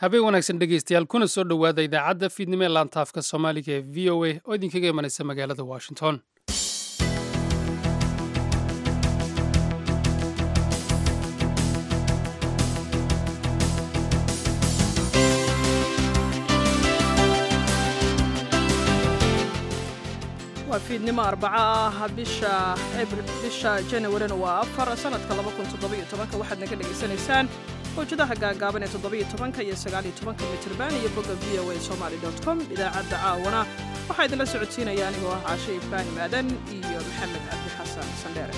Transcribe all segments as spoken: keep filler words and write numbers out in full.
habeen wanaagsan dhegaystayaal kuna soo dhowaada idaacadda fiidnimo ee laantaafka soomaaliga ee v o a oo idinkaga imanaysa magaalada washington. waa fiidnimo arbaca ah bisha abril bisha January waa afar sanadka laba kun toddoba iyo toban waxaad naga dhageysanaysaan hojadaha gaagaaban ee toddoba iyo toban iyo sagaal iyo toban mitirban iyo bogga v o a somali dot com idaacadda caawana waxaa idinla socodsiinaya anigoo ah Caashe Ibraahim Aadan iyo Maxamed Cabdi Xasan Sandheere.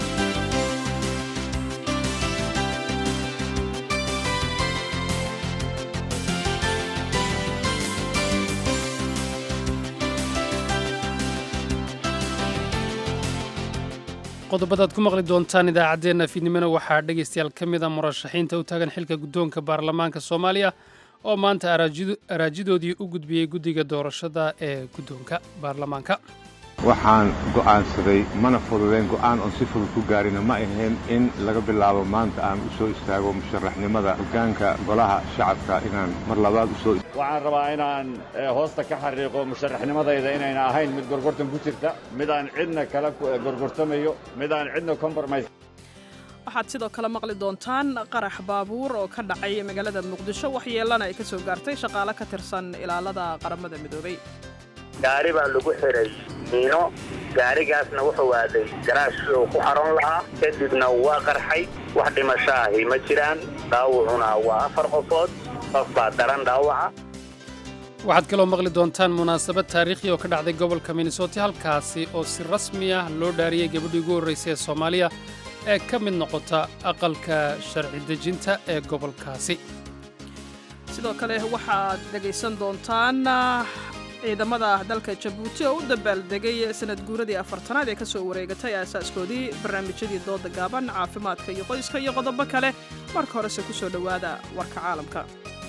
qodobadaad ku maqli doontaan idaacaddeenna fiidnimona waxaa dhegaystayaal ka mid a murashaxiinta u taagan xilka guddoonka baarlamaanka soomaaliya oo maanta araajidoodii u gudbiyey guddiga doorashada ee guddoonka baarlamaanka. waxaan go'aansaday mana fududayn go'aan oon si fudud ku gaarina ma ahayn in laga bilaabo maanta aan u soo istaago musharaxnimada hoggaanka golaha shacabka inaan mar labaad u soo waxaan rabaa inaan hoosta ka xariiqo musharaxnimadayda inayna ahayn mid gorgortan ku jirta mid aan cidna kala gorgortamayo mid aan cidna compromise. waxaad sidoo kale maqli doontaan qarax baabuur oo ka dhacay magaalada muqdisho waxyeelana ay ka soo gaartay shaqaale ka tirsan ilaalada qaramada midoobay. gaari baa lagu xiray miino gaarigaasna wuxuu aaday garaash oo ku xaroon lahaa kadibna waa qarxay wax dhimasho ahi ma jiraan dhaawacuna waa afar qofood qof baa daran dhaawaca. waxaad kaloo maqli doontaan munaasabad taariikhi oo ka dhacday gobolka Minnesota halkaasi oo si rasmi ah loo dhaariyey gabadhii ugu horreysay ee Soomaaliya ee ka mid noqota aqalka sharci dejinta ee gobolkaasi. sidoo kale waxaad dhegaysan doontaan ciidamada dalka Jabuuti oo u dabaaldegay sanad guuradii afartanaad ee ka soo wareegatay aasaaskoodii barnaamijyadii dooda gaaban caafimaadka iyo qoyska iyo qodobo kale marka horese ku soo dhowaada warka caalamka.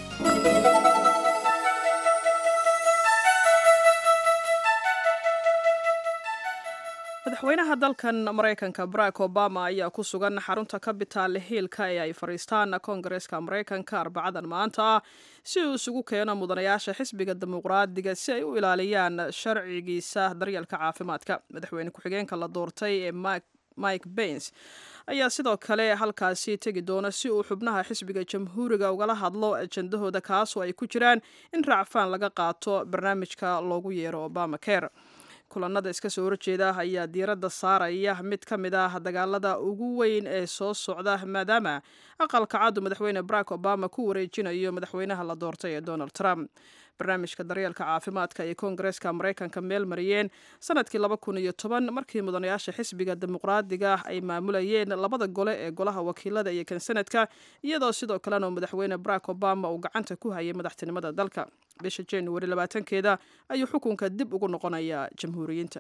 madaxweynaha dalkan Mareykanka Barack Obama ayaa ku sugan xarunta Capitol Hill-ka ee ay fariistaan Koongareeska Mareykanka Arbacadan maanta si uu isugu keeno mudanayaasha xisbiga dimuqraadiga si ay u ilaaliyaan sharcigiisa daryeelka caafimaadka. madaxweyne ku-xigeenka la doortay ee Mike Pence ayaa sidoo kale halkaasi tegi doona si uu xubnaha xisbiga jamhuuriga ugala hadlo ajandahooda kaasoo ay ku jiraan in racfaan laga qaato barnaamijka loogu yeero Obamacare. kulanada iska soo horjeeda ayaa diiradda saaraya mid ka mid ah dagaalada ugu weyn ee soo socda maadaama aqalka cad madaxweyne Barack Obama ku wareejinayo madaxweynaha la doortay ee Donald Trump. barnaamijka daryeelka caafimaadka ee Koongareeska Mareykanka meel mariyeen sanadkii laba kun iyo toban markii mudanayaasha xisbiga dimuqraadiga ay maamulayeen labada gole ee golaha wakiilada iyo kan sanadka iyadoo sidoo kalena madaxweyne Barack Obama uu gacanta ku hayay madaxtinimada dalka. bisha January labaatankeeda ayuu xukunka dib ugu noqonayaa jamhuuriyiinta.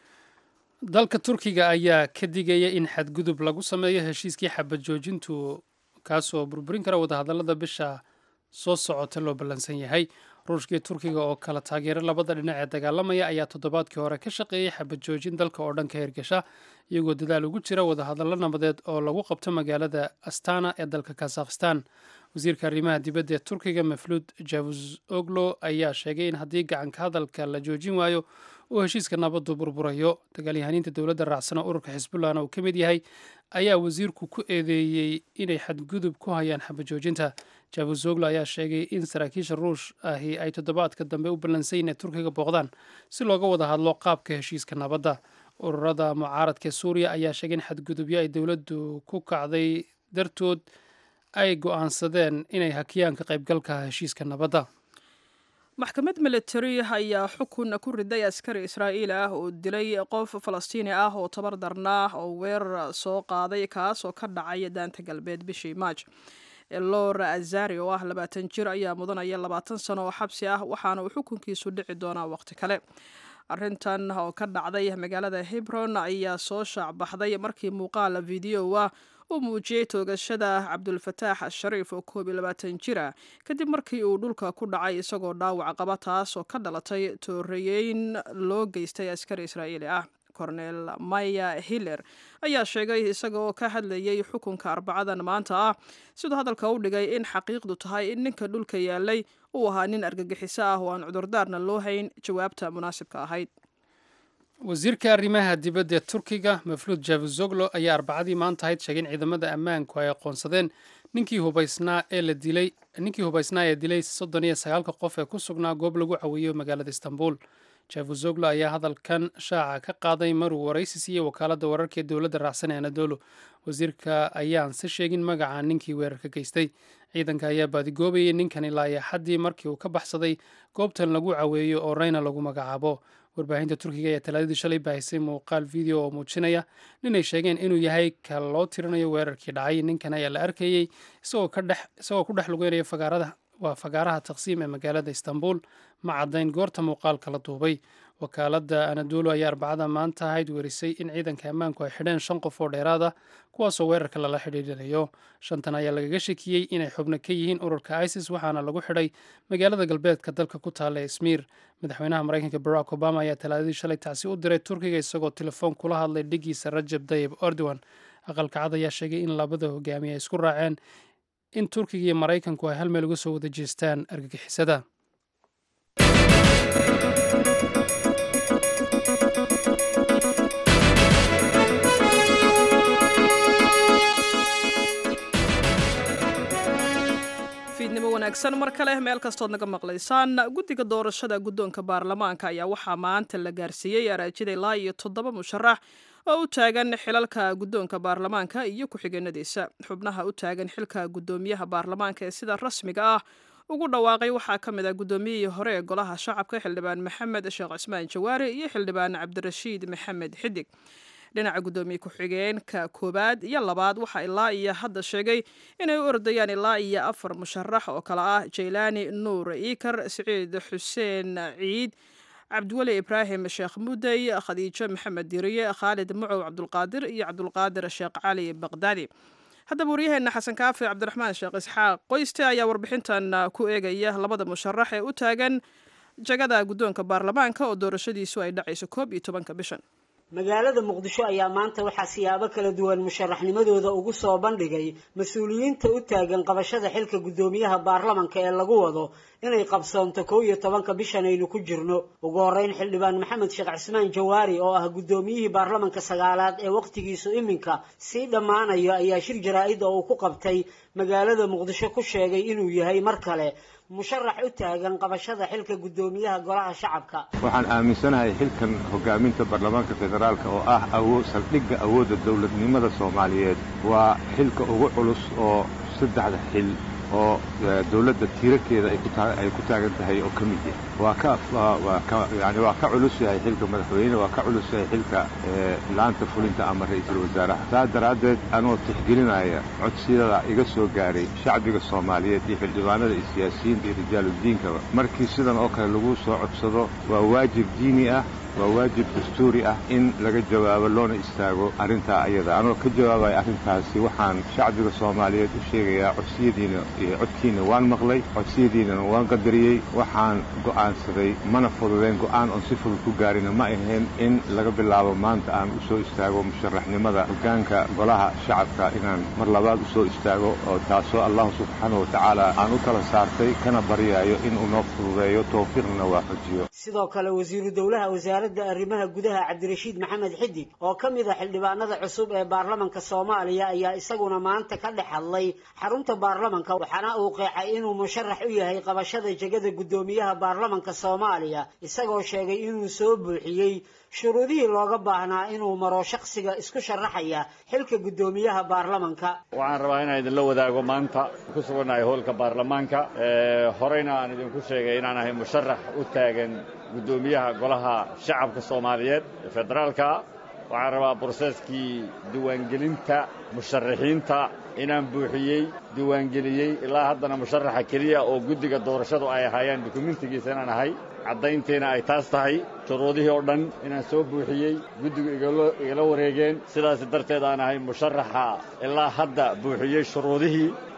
dalka Turkiga ayaa ka digaya in xadgudub lagu sameeyo heshiiskii xabad joojintu kaasoo burburin kara wadahadallada bisha soo socota loo ballansan yahay. ruushkii Turkiga oo kala taageera labada dhinac ee dagaalamaya ayaa toddobaadkii hore ka shaqeeyay xabad joojin dalka oo dhan ka hirgasha iyagoo dadaal ugu jira wadahadallo nabadeed oo lagu qabto magaalada Astana ee dalka Kazakhstan. wasiirka arrimaha dibadda ee Turkiga Mevlut Cavusoglu ayaa sheegay in haddii gacanka hadalka la joojin waayo uu heshiiska nabaddu burburayo. dagaalyahaniinta dowladda raacsana ururka Xisbullahna uu ka mid yahay ayaa wasiirku ku eedeeyey inay xadgudub ku hayaan xabad joojinta. Cavusoglu ayaa sheegay in saraakiisha ruush ahi ay toddobaadka dambe u ballansayn inay Turkiga booqdaan si looga wada hadlo qaabka heshiiska nabadda. ururada mucaaradka ee Suuriya ayaa sheegay in xadgudubyo ay dowladdu ku kacday dartood ay go'aansadeen inay hakiyaan ka qaybgalka heshiiska nabadda. maxkamad military ayaa xukun ku riday askari Israa'iil ah oo dilay qof Falastiini ah oo tabar darnaa oo weerar soo qaaday kaas oo ka dhacay daanta galbeed bishii March. Elor Azari oo ah labaatan jir ayaa mudanaya labaatan sano oo xabsi ah waxaana uu xukunkiisu dhici doonaa waqti kale. arrintan oo ka dhacday magaalada Hebron ayaa soo shaacbaxday markii muuqaal video ah uu muujiyay toogashada Cabdulfataax Shariif oo koob iyo labaatan jir ah kadib markii uu dhulka ku dhacay isagoo dhaawac qaba taas oo ka dhalatay tooreeyin loo geystay askari Israa'iili ah. cornel maya hiller ayaa sheegay isaga oo ka hadlayay xukunka arbacadan maanta ah siduu hadalka u dhigay in xaqiiqdu tahay in ninka dhulka yaalay uu ahaa nin argagixiso ah oo aan cudurdaarna loo hayn jawaabta munaasibka ahayd. wasiirka arrimaha dibadda ee turkiga mafluud javuzoglo ayaa arbacadii maanta ahayd sheegay in ciidamada ammaanku ay aqoonsadeen ninkii hubaysnaa ee la dilay ninkii hubaysnaa ee dilay soddon iyo sagaalka qof ee ku sugnaa goob lagu caweeyo magaalada istanbul. javuzoglo ayaa hadalkan shaaca ka qaaday maruu waraysi siiyey wakaaladda wararka ee dowladda raacsan ee anadolo. wasiirka ayaan si sheegin magaca ninkii weerarka geystay. ciidanka ayaa baadigoobayay ninkan ilaa iyo xaddii markii uu ka baxsaday goobtan lagu caweeyo oo reyna lagu magacaabo. warbaahinta turkiga ayaa talaadadii shalay baahisay muuqaal video oo muujinaya ninay sheegeen inuu yahay ka loo tirinayo weerarkii dhacay. ninkan ayaa la arkayey isagoo ku dhex lugeynaya waa fagaaraha taqsiim ee magaalada istanbul. ma caddayn goorta muuqaalka la duubay. wakaaladda anadolo ayaa arbacada maanta ahayd werisay in ciidanka ammaanku ay xidheen shan qof oo dheeraad ah kuwaasoo weerarka lala xidhiidhinayo. shantan ayaa lagaga shakiyey inay xubno ka yihiin ururka isis waxaana lagu xidhay magaalada galbeedka dalka ku taalla ismiir. madaxweynaha maraykanka barack obama ayaa talaadadii shalay tacsi u diray turkiga isagoo telefoon kula hadlay dhigiisa rajab tayyib erdogan. aqalka cad ayaa sheegay in labada hogaamiye ay isku raaceen in turkiga iyo maraykanku ay hal meel uga soo wada jeestaan argagixisada. fiidnimo wanaagsan mar kale meel kastood naga maqlaysaan. guddiga doorashada guddoonka baarlamaanka ayaa waxaa maanta la gaarsiiyey araajida ilaa iyo toddoba musharax oo u taagan xilalka guddoonka baarlamaanka iyo ku-xigeenadiisa. xubnaha u taagan xilka guddoomiyaha baarlamaanka ee sida rasmiga ah ugu dhawaaqay waxaa ka mid ah guddoomiyihii hore ee golaha shacabka xildhibaan maxamed sheekh cismaan jawaari iyo xildhibaan cabdirashiid maxamed xidig. dhinaca guddoomiye ku-xigeenka koowaad iyo labaad waxaa ilaa iyo hadda sheegay inay u ordayaan ilaa iyo afar musharax oo kale ah jaylaani nuur iikar, siciid xuseen ciid, cabdiweli ibraahim sheekh mudey, khadiijo maxamed diriye, khaalid mucow cabdulqaadir iyo cabdulqaadir sheekh cali baqdaadi. haddaba waryaheena xasan kaafi cabdiraxmaan sheekh isxaaq qoyste ayaa warbixintan ku eegaya labada musharax ee u taagan jagada guddoonka baarlamaanka oo doorashadiisu ay dhacayso koob iyo tobanka bishan. magaalada muqdisho ayaa maanta waxaa siyaabo kala duwan musharaxnimadooda ugu soo bandhigay mas-uuliyiinta u taagan qabashada xilka guddoomiyaha baarlamanka ee lagu wado inay qabsoonto kow iyo tobanka bishan aynu ku jirno. ugu horeyn xildhibaan maxamed sheekh cismaan jawaari oo ah guddoomiyihii baarlamanka sagaalaad ee waqtigiisu iminka sii dhammaanayo ayaa shir jaraa-id oo uu ku qabtay magaalada muqdisho ku sheegay inuu yahay mar kale musharax u taagan qabashada xilka guddoomiyaha golaha shacabka. waxaan aaminsanahay xilkan hogaaminta baarlamaanka federaalka oo ah awood saldhigga awoodda dowladnimada soomaaliyeed waa xilka ugu culus oo saddexda xil oo dawladda tiirakeeda ay ku taagan tahay oo ka mid yahay waa ka yani waa ka culus yahay xilka madaxweyne, waa ka culus yahay xilka laanta fulinta ama ra-iisul wasaaraha. saa daraaddeed anoo tixgelinaya codsiyada iga soo gaaray shacbiga soomaaliyeed iyo xildhibaanada iyo siyaasiyiinta iyo rijaaludiinkaba markii sidan oo kale lagu soo codsado waa waajib diini ah, waa waajib dastuuri ah in laga jawaabo loona istaago arrintaa ayada. anoo ka jawaabaya arrintaasi waxaan shacbiga soomaaliyeed u sheegayaa codsiyadiina iyo codkiina waan maqlay, codsiyadiinana waan qadariyey. waxaan go'aansaday mana fududeen go'aan oon si fudud ku gaarina ma ahayn in laga bilaabo maanta aan u soo istaago musharaxnimada hoggaanka golaha shacabka inaan mar labaad u soo istaago oo taasoo allahu subxaanahu watacaala aan u kala saartay kana baryaayo inuu noo fududeeyo tawfiiqna waafajiyo. sidoo kale wasiiru dowlaha wasaaradda arrimaha gudaha cabdirashiid maxamed xidig oo ka mid a xildhibaanada cusub ee baarlamanka soomaaliya ayaa isaguna maanta ka dhex hadlay xarunta baarlamanka waxaana uu qeexay inuu musharax u yahay qabashada jagada guddoomiyaha baarlamanka soomaaliya isagoo sheegay inuu soo buuxiyey shuruudihii looga baahnaa inuu maro shakhsiga isku sharaxaya xilka guddoomiyaha baarlamanka. waxaan rabaa inaan idinla wadaago maanta ku sugannahay hoolka baarlamaanka horeyna aan idinku sheegay inaan ahay musharax u taagan guddoomiyaha golaha shacabka soomaaliyeed ee federaalka. waxaan rabaa broseeskii diiwaangelinta musharaxiinta inaan buuxiyey, diiwaangeliyey, ilaa haddana musharaxa keliya oo guddiga doorashadu ay ahaayeen dukumentigiisa inaan ahay, caddayntiina ay taas tahay, shuruudihii oo dhan inaan soo buuxiyey, guddigu igala wareegeen. sidaas darteed aan ahay musharaxa ilaa hadda buuxiyey shuruudihii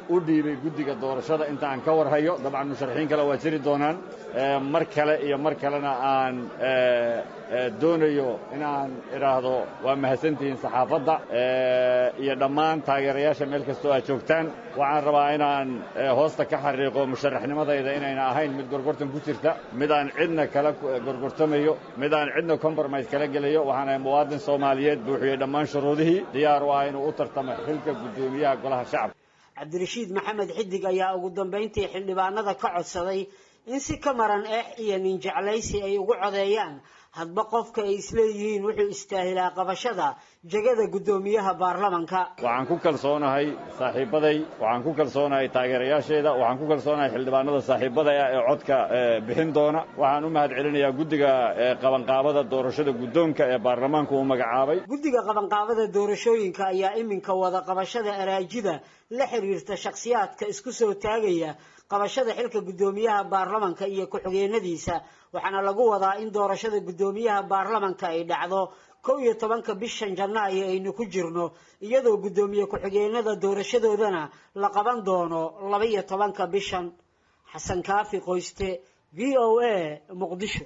u dhiibay guddiga doorashada inta aan ka warhayo dabcan musharaxiin kale waa jiri doonaan mar kale iyo mar kalena aan doonayo inaan idhaahdo waa mahadsantihiin saxaafadda iyo dhammaan taageerayaasha meel kastoo aad joogtaan waxaan rabaa inaan hoosta ka xariiqo musharaxnimadayda inayna ahayn mid gorgortan ku jirta mid aan cidna kala gorgortamayo mid aan cidna compromise kala gelayo waxaan ahay muwaadin soomaaliyeed buuxiyey dhammaan shuruudihii diyaar u ah inuu u tartamo xilka guddoomiyaha golaha shacabka cabdirashiid maxamed xidig ayaa ugu dambayntii xildhibaanada ka codsaday in si ka maran eex iyo nin jeclaysi ay ugu codeeyaan hadba qofka ay isleeyihiin wuxuu istaahilaa qabashada jagada guddoomiyaha baarlamanka waxaan ku kalsoonahay saaxiibaday waxaan ku kalsoonahay taageerayaasheeda waxaan ku kalsoonahay xildhibaanada saaxiibada ah ee codka bixin doona waxaan u mahad celinayaa guddiga qabanqaabada doorashada guddoonka ee baarlamaanku uu magacaabay guddiga qabanqaabada doorashooyinka ayaa iminka wada qabashada araajida la xiriirta shakhsiyaadka isku soo taagaya qabashada xilka guddoomiyaha baarlamanka iyo ku-xigeenadiisa waxaana lagu wadaa in doorashada guddoomiyaha baarlamanka ay dhacdo kow iyo tobanka bishan janaayo aynu ku jirno iyadoo guddoomiye ku-xigeenada doorashadoodana la qaban doono laba iyo tobanka bishan xasan kaafi qoyste v o a muqdisho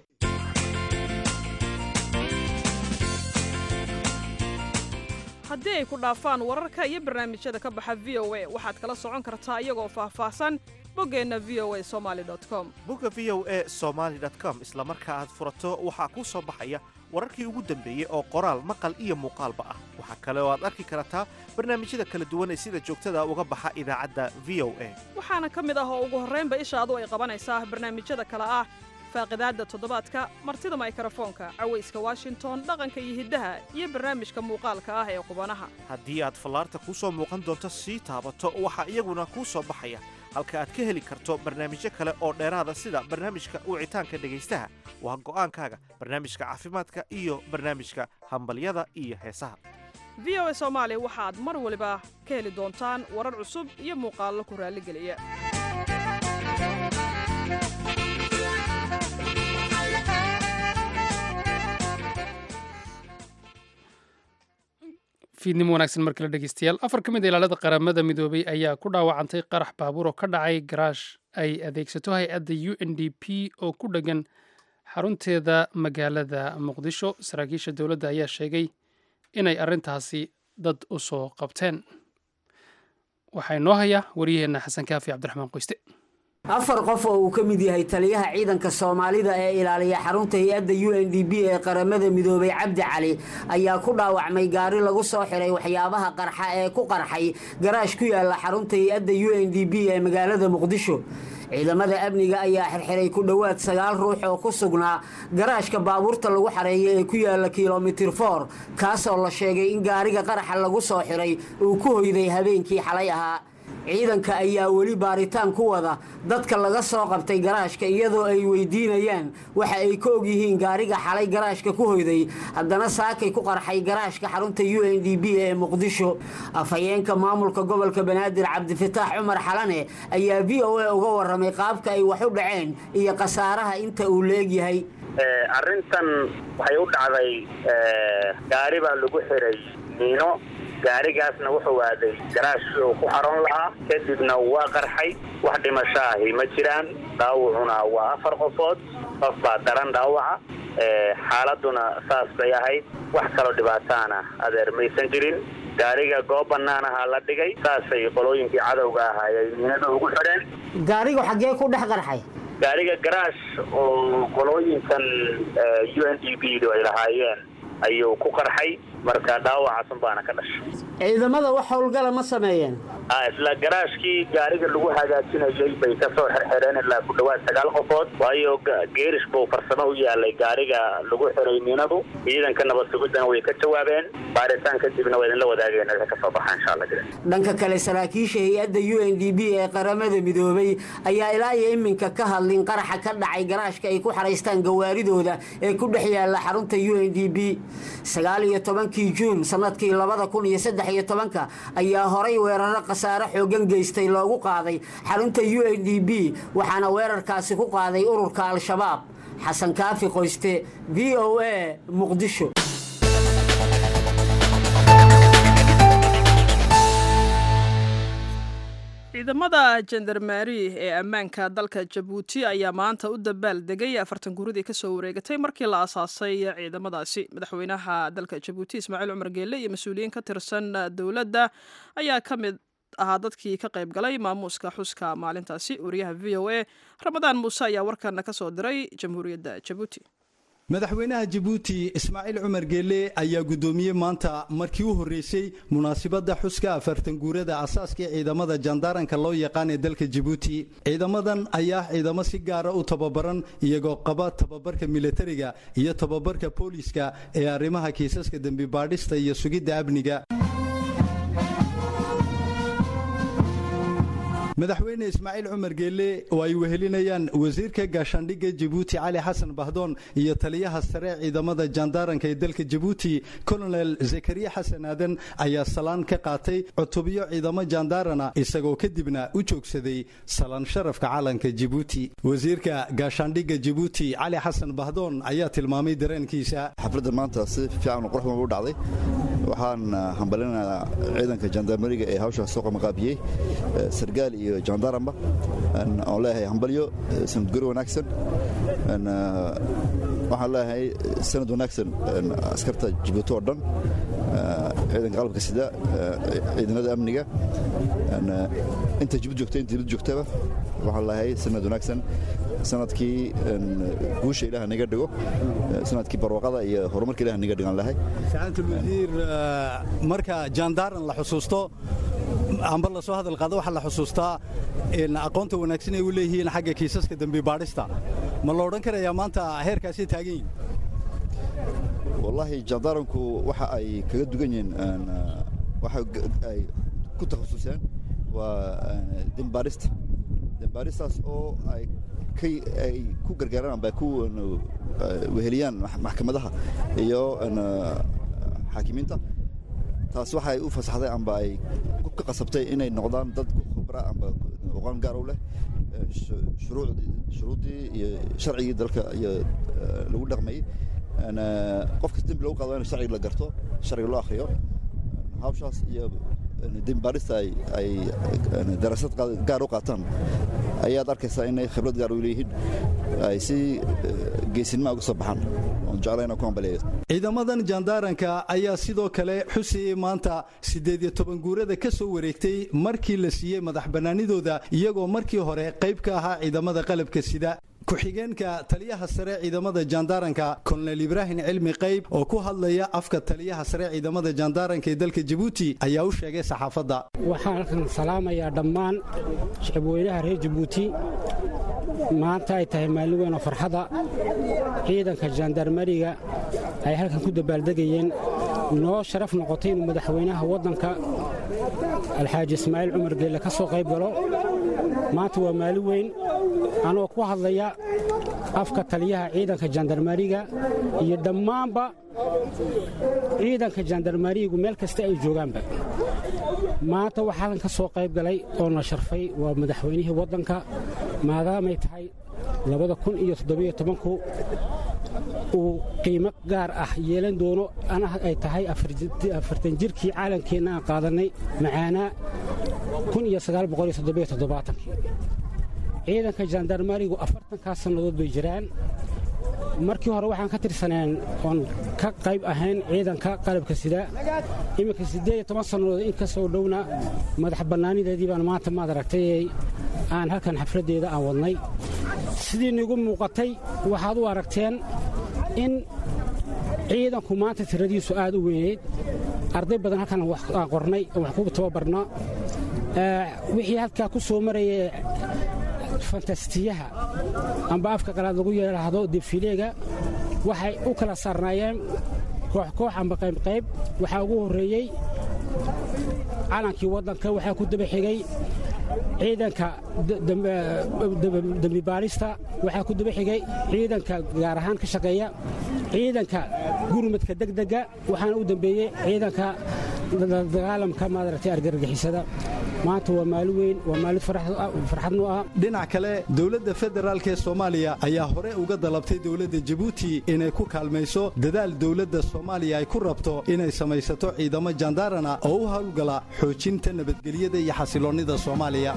haddii ay ku dhaafaan wararka iyo barnaamijyada ka baxa v o a waxaad kala socon kartaa iyagoo faahfaahsan boggeenna v o a somaali com bogga v o a somaali com isla marka aad furato waxaa kuu soo baxaya wararkii ugu dambeeyey oo qoraal maqal iyo muuqaalba ah waxaa kale oo aad arki kartaa barnaamijyada kala duwan ee sida joogtada uga baxa idaacadda v o a waxaana ka mid ah oo ugu horraynba ishaadu ay qabanaysaa barnaamijyada kale ah faaqidaadda toddobaadka martida mikrofoonka cawayska washington dhaqanka iyo hiddaha iyo barnaamijka muuqaalka ah ee qubanaha haddii aad fallaarta kuu soo muuqan doonto sii taabato waxaa iyaguna kuu soo baxaya halka aad ka heli karto barnaamijyo kale oo dheeraada sida barnaamijka wicitaanka dhegaystaha waa go'aankaaga barnaamijka caafimaadka iyo barnaamijka hambalyada iyo heesaha v o a soomaali waxaad mar waliba ka heli doontaan warar cusub iyo muuqaallo ku raalligeliya fiidnimo wanaagsan mar kale dhegeystayaal afar ka mid a ilaalada qaramada midoobay ayaa ku dhaawacantay qarax baabuur oo ka dhacay garaash ay adeegsato hay-adda u n d p oo ku dheggan xarunteeda magaalada muqdisho saraakiisha dowladda ayaa sheegay inay arrintaasi dad u soo qabteen waxaa inoo haya wariyaheenna xasan kaafi cabdiraxmaan qoyste afar qof oo uu ka mid yahay taliyaha ciidanka soomaalida ee ilaaliya xarunta hay-adda u n d p ee qaramada midoobay cabdi cali ayaa ku dhaawacmay gaari lagu soo xiray waxyaabaha qarxa ee ku qarxay garaash ku yaala xarunta hay-adda u n d p ee magaalada muqdisho ciidamada amniga ayaa xirxiray ku dhowaad sagaal ruux oo ku sugnaa garaashka baabuurta lagu xareeyo ee ku yaala kilomitir for kaasoo la sheegay in gaariga qaraxa lagu soo xiray uu ku hoyday habeenkii xalay ahaa ciidanka ayaa weli baaritaan ku wada dadka laga soo qabtay garaashka iyadoo ay weydiinayaan waxa ay ka og yihiin gaariga xalay garaashka ku hoyday haddana saakay ku qarxay garaashka xarunta u n d p ee muqdisho afhayeenka maamulka gobolka banaadir cabdifataax cumar xalane ayaa v o a uga warramay qaabka ay wax u dhaceen iyo khasaaraha inta uu leegyahay arrintan waxay u dhacday gaari baa lagu xiray miino gaarigaasna wuxuu aaday garaash uu ku xaroon lahaa kadibna waa qarxay wax dhimasho ahi ma jiraan dhaawacuna waa afar qofood qof baa daran dhaawaca xaaladuna saas bay ahayd wax kaloo dhibaataana adeer maysan jirin gaariga goob bannaan ahaa la dhigay saasay qolooyinkii cadowga ahaa ay miinada ugu xidheen gaarigu xaggee ku dhex qarxay gaariga garaash oo qolooyinkan u n d p du ay lahaayeen ayuu ku qarxay marka dhaawacaasun baana ka dhashay ciidamada wax howlgala ma sameeyeen isla garaashkii gaariga lagu hagaajinayay bay ka soo xirxireen ilaa ku dhawaad sagaal qofood waayo geerish buu farsamo u yaalay gaariga lagu xiray miinadu ciidanka nabad sugidana way ka jawaabeen baaritaan kadibna waa idinla wadaageen wixii ka soo baxa insha allah dhanka kale saraakiisha hay-adda u n d p ee qaramada midoobay ayaa ilaa iyo iminka ka hadlin qaraxa ka dhacay garaashka ay ku xaraystaan gawaaridooda ee ku dhex yaala xarunta u n d p sagaal iyo tobankii juun sanadkii labada kun iyo saddex iyo tobanka ayaa horay weeraro khasaare xoogan geystay loogu qaaday xarunta u n d p waxaana weerarkaasi ku qaaday ururka al-shabaab xasan kaafi qoyste v o a muqdisho ciidamada jandarmeri ee ammaanka dalka jabuuti ayaa maanta u dabaal degay afartan guuridii kasoo wareegatay markii la aasaasay ciidamadaasi. madaxweynaha dalka jabuuti ismaaciil cumar geelle iyo mas-uuliyiin ka tirsan dowladda ayaa ka mid ahaa dadkii ka qayb galay maamuuska xuska maalintaasi. wariyaha v o a ramadaan muuse ayaa warkana kasoo diray jamhuuriyadda jabuuti. madaxweynaha jabuuti ismaaciil cumar geelle ayaa guddoomiyey maanta markii u horreysay munaasabadda xuska afartan guurada asaaska ciidamada jandaaranka loo yaqaan ee dalka jabuuti. ciidamadan ayaa ciidamo si gaara u tababaran iyagoo qaba tababarka militariga iyo tababarka booliiska ee arrimaha kiisaska dembi baadhista iyo sugidda amniga. madaxweyne ismaaciil cumar geelle oo ay wehelinayaan wasiirka gaashaandhigga jabuuti cali xasan bahdoon iyo taliyaha sare ciidamada jandaaranka ee dalka jabuuti colonel zakariya xasan aadan ayaa salaan ka qaatay cutubyo ciidamo jandaarana isagoo kadibna u joogsaday salaan sharafka calanka jabuuti. wasiirka gaashaandhigga jabuuti cali xasan bahdoon ayaa tilmaamay dareenkiisa. xafladda maanta si fiican qurux badan u dhacday. waxaan hambalinayaa ciidanka jandarmeriga ee hawsha soo qamaqaabiyey sargaal iyo jandaramba oo leeyahay hambalyo sanad guri wanaagsan. waxaan leeyahay sanad wanaagsan askarta jabuuti oo dhan, ciidanka qalabka sida, ciidanada amniga, inta jabuuti joogta inta jabuuti joogtaba waxaan leeyahay sanad wanaagsan. sanadkii guusha ilaah naga dhigo, sanadkii barwaaqada iyo horumarka ilaah naga dhigan lahay. saxaantul wasiir, marka jandaaran la xusuusto amba la soo hadal qaado waxa la xusuustaa in aqoonta wanaagsan ay u leeyihiin xagga kiisaska dambi baadhista. ma la odhan karayaa maanta heerkaasi taagan yihiin? wallaahi jandaaranku waxa ay kaga dugan yihiin, waxa ay ku takhasuseen waa dambi baadhista. dambi baadhistaas oo ay ay ku gargaaraan amba ku weheliyaan maxkamadaha iyo xaakimiinta. taas waxay u fasaxday amba ay ka qasabtay inay noqdaan dad khubra amba aqoon gaar u leh shuruudii iyo sharcigii dalka iyo lagu dhaqmayay. qofka dembi lagu qaado in sharciga la garto, sharciga loo akhriyo. hawshaas iyo dembi baadhista ay daraasad gaar u qaataan ayaad arkaysaa inay khibrad gaar u leeyihiin, ay si geesinima uga soo baxaan. oon jeclahay inaan ku hambaleeyo. ciidamadan jandaaranka ayaa sidoo kale xusayey maanta siddeed iyo toban guurada ka soo wareegtay markii la siiyey madax bannaanidooda, iyagoo markii hore qayb ka ahaa ciidamada qalabka sida. ku-xigeenka taliyaha sare ciidamada jandaaranka colonel ibraahim cilmi qayb oo ku hadlaya afka taliyaha sare ciidamada jandaaranka ee dalka jabuuti ayaa u sheegay saxaafadda. waxaan halkan salaamayaa dhammaan shacabweynaha reer jabuuti. maanta ay tahay maalin weyn oo farxada. ciidanka jandarmeriga ay halkan ku dabaaldegayeen, noo sharaf noqotay inuu madaxweynaha waddanka alxaaji ismaaciil cumar geelle ka soo qayb galo. maanta waa maalin weyn. anoo ku hadlaya afka taliyaha ciidanka jandarmeriga iyo dhammaanba ciidanka jandarmerigu meel kasta ay joogaanba. maanta waxaa halkan ka soo qayb galay oo na sharfay waa madaxweynihii waddanka, maadaamay tahay labada kun iyo toddobiyo tobanku uu qiimo gaar ah yeelan doono. ana ay tahay afartan jirkii caalankeenna aan qaadannay macaanaa kun iyo sagaal boqol iyo toddobiyo toddobaatankii. ciidanka jandarmerigu afartankaas sannadood bay jiraan. markii hore waxaan ka tirsaneen oon ka qayb ahayn ciidanka qalabka sida. iminka siddeed iyo toban sannadood in ka soo dhowna madax bannaanideedii baan maanta maad aragtay aan halkan xafladdeeda aan wadnay. sidii nigu muuqatay waxaad u aragteen in ciidanku maanta tiradiisu aad u weyneyd. arday badan halkan aan qornay wax ku tababarna. wixii halkaa ku soo marayay fantastiyaha amba afka qalaad lagu yeelaahdo defileega waxay u kala saarnaayeen koox koox amba qayb qayb. waxaa ugu horreeyey calankii waddanka, waxaa ku daba xigay ciidanka dembi baadhista, waxaa ku daba xigay ciidanka gaar ahaan ka shaqeeya ciidanka gurmadka degdega, waxaana u dambeeyey ciidanka dagaalamka maaragtay argagixisada maanta waa maalin weyn waa maalin farxadno ah dhinac kale dawladda federaalka ee Soomaaliya ayaa hore uga dalabtay dawladda Djibouti inay ku kaalmayso dadaal dawladda Soomaaliya ay ku rabto inay samaysato ciidamo jandarana oo u hawlgala xoojinta nabadgelyada iyo xasiloonida Soomaaliya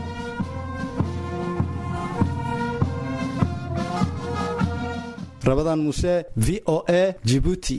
Ramadan Muse V O A Djibouti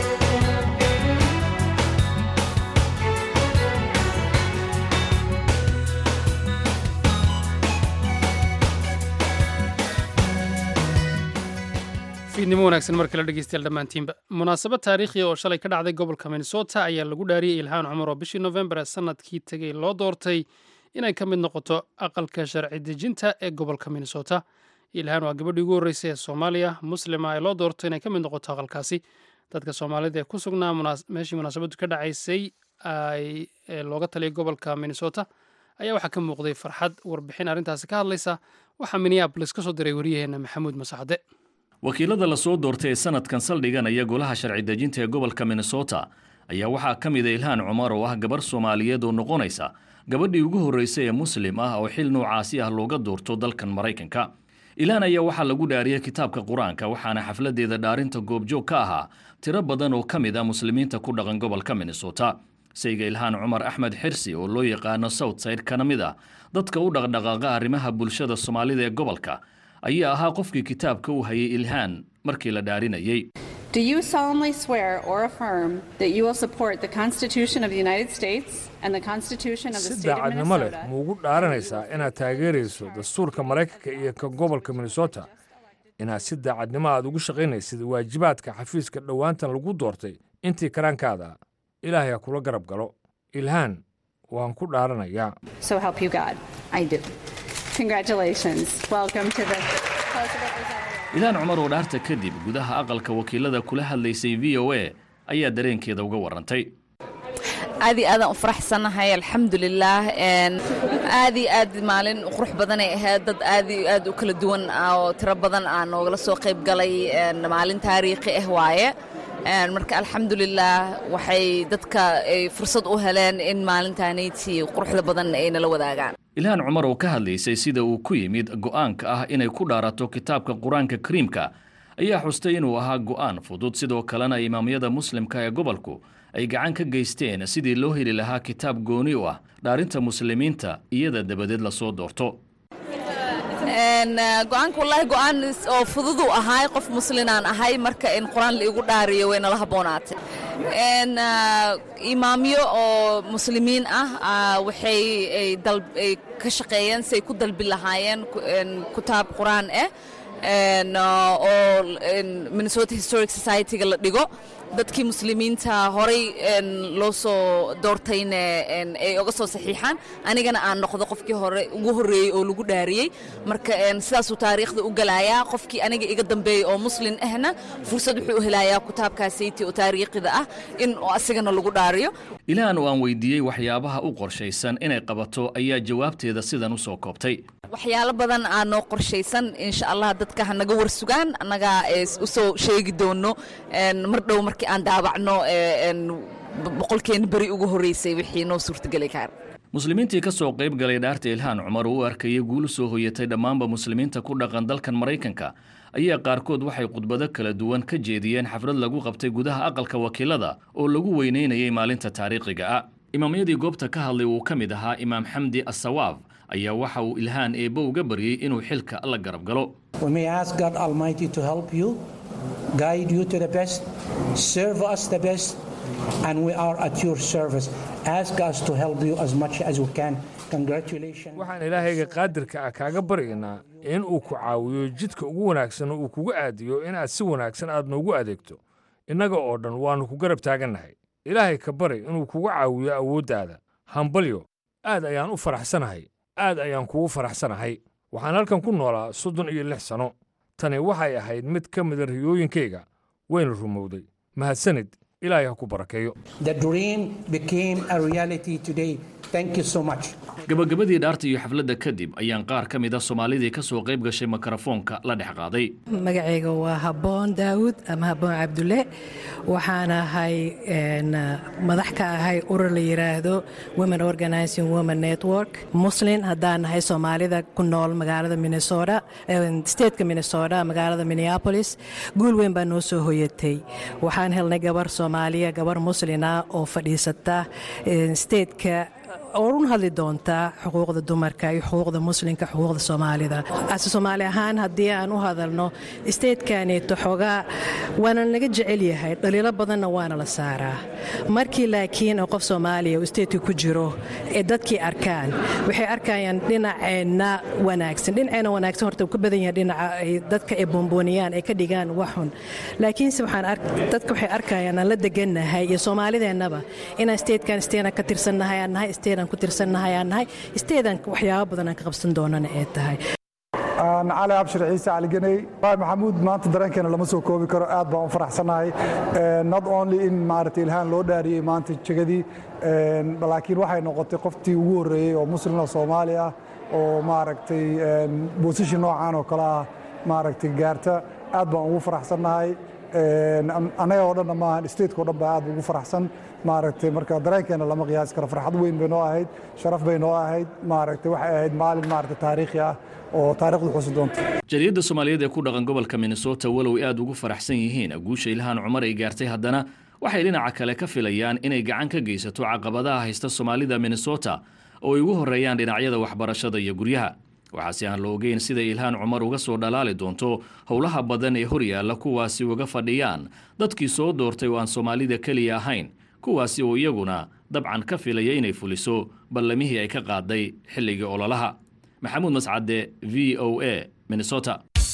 fiidnimo wanaagsan marka la dhageystayaal dhammaantiinba munaasabad taariikhi oo shalay ka dhacday gobolka Minnesota ayaa lagu dhaariyay Ilhaan Cumar oo bishii November sanadkii tagay loo doortay inay ka mid noqoto aqalka sharci dejinta ee gobolka Minnesota Ilhaan waa gabadhii ugu horeysay ee Soomaaliya muslima ay loo doortay inay ka mid noqoto aqalkaasi dadka Soomaalida ee ku sugnaa meeshii munaasabadu ka dhacaysay ay looga taliyay gobolka Minnesota ayaa waxaa ka muuqday farxad warbixin arrintaasi ka hadlaysa waxaa Minneapolis ka soo diray wariyaheena Maxamuud Masaxde wakiilada la soo doortay sanadkan saldhiganaya golaha sharci dejinta ee gobolka Minnesota ayaa waxaa ka mid ah Ilhaan Cumar oo ah gabar Soomaaliyeed oo noqonaysa gabadhii ugu horeysay ee muslim ah oo xil noocaasi ah looga doorto dalkan Mareykanka Ilhaan ayaa waxaa lagu dhaariyay kitaabka Quraanka waxaana xafladeeda dhaarinta goobjoog ka ahaa tiro badan oo ka mid ah muslimiinta ku dhaqan gobolka Minnesota sayga Ilhaan Cumar Axmed Xirsi oo loo yaqaan Southside kana mid ah dadka u dhaqdhaqaaqa arrimaha bulshada Soomaalida ee gobolka ayaa ahaa qofkii kitaabka u hayay Ilhaan markii la dhaarinayay Do you solemnly swear or affirm that you will support the Constitution of the United States and the Constitution of the State of Minnesota? Ma ugu dhaaranaysaa inaad taageerayso dastuurka Mareykanka iyo ka gobolka Minnesota inaad si daacadnimo aad ugu shaqaynaysid waajibaadka xafiiska dhowaantan lagu doortay intii karaankaada Ilaahay ha kula garab galo Ilhaan waan ku dhaaranayaa So help you God. I do. Congratulations. Welcome to the House of Representatives. Ilhaan Cumar oo dhaarta kadib gudaha aqalka wakiilada kula hadlaysay V O A ayaa dareenkeeda uga warantay aadi aad u faraxsanahay alxamdulillaah een aadi aad maalin qurux badan ay ahayd dad aadi aad u kala duwan oo tiro badan aan oo la soo qayb galay maalin taariikhi ah waaye een marka alxamdulillaah waxay dadka ay fursad u heleen in maalintaanaytii quruxda badan ay nala wadaagaan Ilhaan Cumar oo ka hadlaysay sida uu ku yimid go'aanka ah inay ku dhaarato kitaabka Quraanka Kariimka ayaa xustay inuu ahaa go'aan fudud sidoo kalena imaamyada muslimka ee gobolku ay gacan ka geysteen sidii loo heli lahaa kitaab gooni u ah dhaarinta muslimiinta iyada dabadeed la soo doorto een go'aanku wallahi go'aan oo fudud u ahaa qof muslimaan ahay marka in Quraan la igu dhaariyo way nala haboonaatay een imaamyo oo muslimiin ah waxay ay dal ay ka shaqeeyeen say ku dalbi lahaayeen kitaab Quraan ah een oo Minnesota Historic Society la dhigo dadkii muslimiinta horay loo soo doortayna ay uga soo saxiixaan anigana aan noqdo qofkii hore ugu horeeyay oo lagu dhaariyay marka sidaas uu taariikhda u galaya qofkii aniga iga dambeeyay oo muslim ahna fursad wuxuu u helayaa kitaabkaasaytii oo taariikhda ah in asigana lagu dhaariyo Ilhaan oo aan weydiiyay waxyaabaha u qorshaysan inay qabato ayaa jawaabteeda sidan u soo koobtay waxyaalo badan aan noo qorshaysan insha Allah dadka hanaga warsugaan anaga u soo sheegi doono mar dhow markii aan daabacno boqolkeen bari ugu horeysay wixii noo suurtagelay kaar muslimiintii ka soo qayb galay dhaarta Ilhaan Cumar oo arkay guul soo hoyatay dhammaanba muslimiinta ku dhaqan dalkan Mareykanka ayaa qaarkood waxay khudbado kala duwan ka jeediyeen xaflad lagu qabtay gudaha aqalka wakiilada oo lagu weyneynayay maalinta taariikhiga ah imaamyadii goobta ka hadlay uu ka mid ahaa Imaam Xamdi As-Sawaab ayaa waxa uu Ilhaan eebo uga bariyay inuu xilka la garab galo We may ask God Almighty to help you, guide you to the best, serve us the best, and we are at your service. Ask us to help you as much as we can. Congratulations. waxaan ilaahayga qaadirka ah kaaga baryaynaa in uu ku caawiyo jidka ugu wanaagsan oo uu kugu aadiyo in aad si wanaagsan aad noogu adeegto innaga oo dhan waanu ku garab taagannahay ilaahay ka bari inuu kugu caawiyo awooddaada hambalyo aad ayaan u faraxsanahay aad ayaan kugu faraxsanahay waxaan halkan ku noolaa soddon iyo lix sano tani waxay ahayd mid ka mid ah riyooyinkayga wayna rumowday mahadsanid ilaahay ha ku barakeeyo The dream became a reality today. Thank you so much. gabagabadii dhaarta iyo xafladda kadib ayaan qaar ka mid ah Soomaalidii ka soo qayb gashay mikrofoonka la dhex qaaday. magacayga waa Habboon Daawud ama Habboon Cabdulle waxaan ahay madax ka ahay urur la yiraahdo Women Organizing Women Network Muslim haddaan nahay Soomaalida ku nool magaalada Minnesota stateka Minnesota magaalada Minneapolis guul weyn baa noo soo hoyatay waxaan helnay gabar Soomaaliya gabar muslina oo fadhiisata stateka oo run hadli doonta xuquuqda dumarka iyo xuquuqda muslimka xuquuqda Soomaalida as Soomaali ahaan hadii aan u hadalno state-kaneeto xogaa waana naga jecel yahay dhaliilo badanna waana la saaraa markii laakiin qof Soomaaliya oo state ku jiro ee dadkii arkaan waxay arkayaan dhinaceena wanaagsan dhinaceena wanaagsan horta ku badan yahay dhinaca ay dadka ay boonbooniyaan ay ka dhigaan waxun laakiin se waxaan dadka waxay arkayaan la deganahay iyo Soomaalideenaba inaan state-kan state ka tirsannahay anahay state ku tirsannahay anahay isteedan waxyaabo badan ka qabsan doonana ee tahay aan cali abshir ciise cali ganay bay maxamuud maanta dareenkeena lama soo koobi karo aad baan u faraxsanahay not only in maartay ilhaan loo dhaariyay maanta jigadii laakiin waxay noqotay qoftii ugu horeeyay oo muslim Soomaali ah oo maaragtay position noocan oo kala maaragtay gaarta aad baan ugu faraxsanahay anaga oo dhan ma state-ko dhan baa aad ugu faraxsan maaragtay marka dareenkeena lama qiyaas karo farxad weyn bay noo ahayd sharaf bay noo ahayd maaragtay waxay ahayd maalin maaragtay taariikhi ah oo taariikhdu xusi doonto jariyada Soomaaliyeed ee ku dhaqan gobolka Minnesota walow aad ugu faraxsan yihiin guusha Ilhaan Cumar ay gaartay haddana waxay dhinaca kale ka filayaan inay gacan ka geysato caqabadaha haysta Soomaalida Minnesota oo ay ugu horeeyaan dhinacyada waxbarashada iyo guryaha waxaasi aan la ogeyn sida Ilhaan Cumar uga soo dhalaali doonto howlaha badan ee horyaalla kuwaasi uga fadhiyaan dadkii soo doortay oo aan Soomaalida kaliya ahayn kuwaasi oo iyaguna dabcan ka filaya inay fuliso ballamihii ay ka qaaday xilligii ololaha maxamuud mascade V O A Minnesota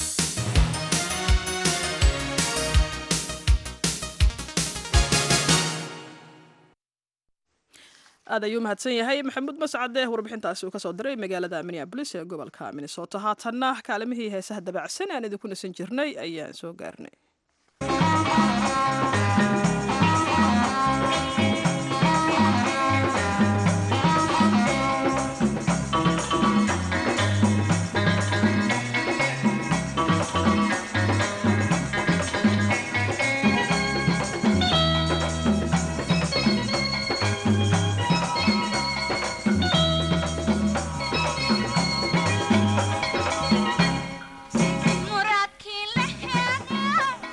aad ayuu mahadsan yahay maxamuud mascade warbixintaasi uu ka soo diray magaalada Minneapolis ee gobolka Minnesota haatanna kaalimihii heesaha dabacsan aan idinku nasan jirnay ayaan soo gaarnay muradkii la helay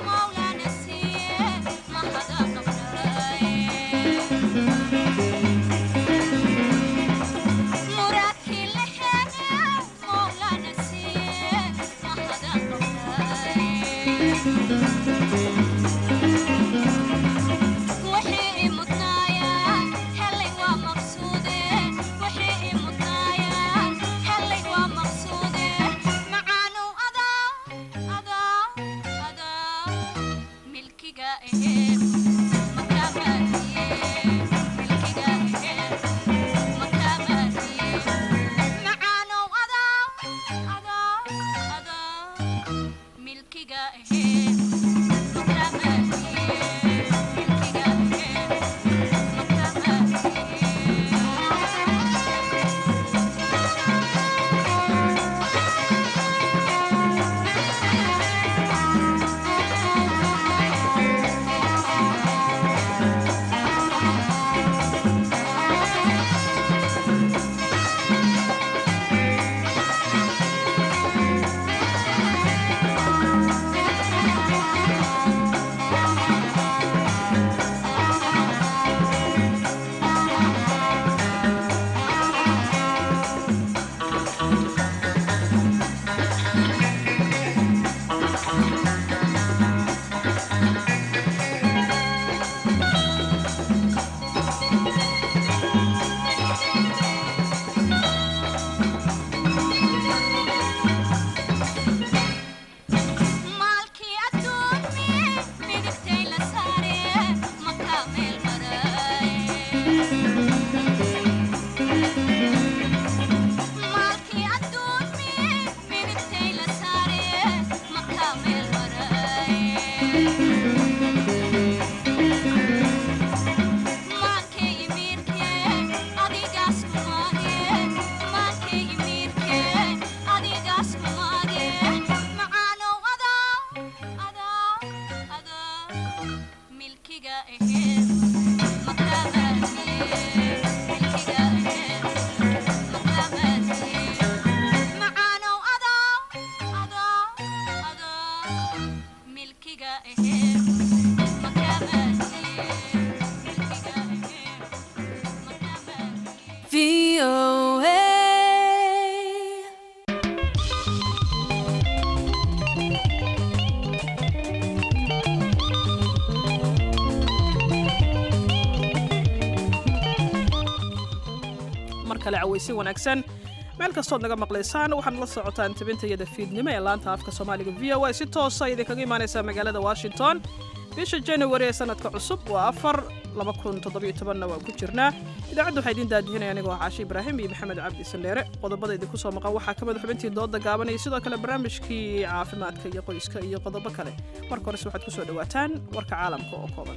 mar kale cawaysi wanaagsan meel kastood naga maqlaysaan waxaad la socotaan tabintayada fiidnimo ee laanta afka soomaaliga v o a si toosa idinkaga imaanaysaa magaalada washington bisha january ee sanadka cusub waa afar laba kun toddobiyo tobanna waan ku jirnaa idaacadda waxaa idiin daadihinaya anigoo caashi ibraahim iyo maxamed cabdi sandheere qodobada idinku soo maqan waxaa ka mid xubintii dooda gaaban iyo sidoo kale barnaamijkii caafimaadka iyo qoyska iyo qodobo kale marka horese waxaad ku soo dhawaataan warka caalamka oo kooban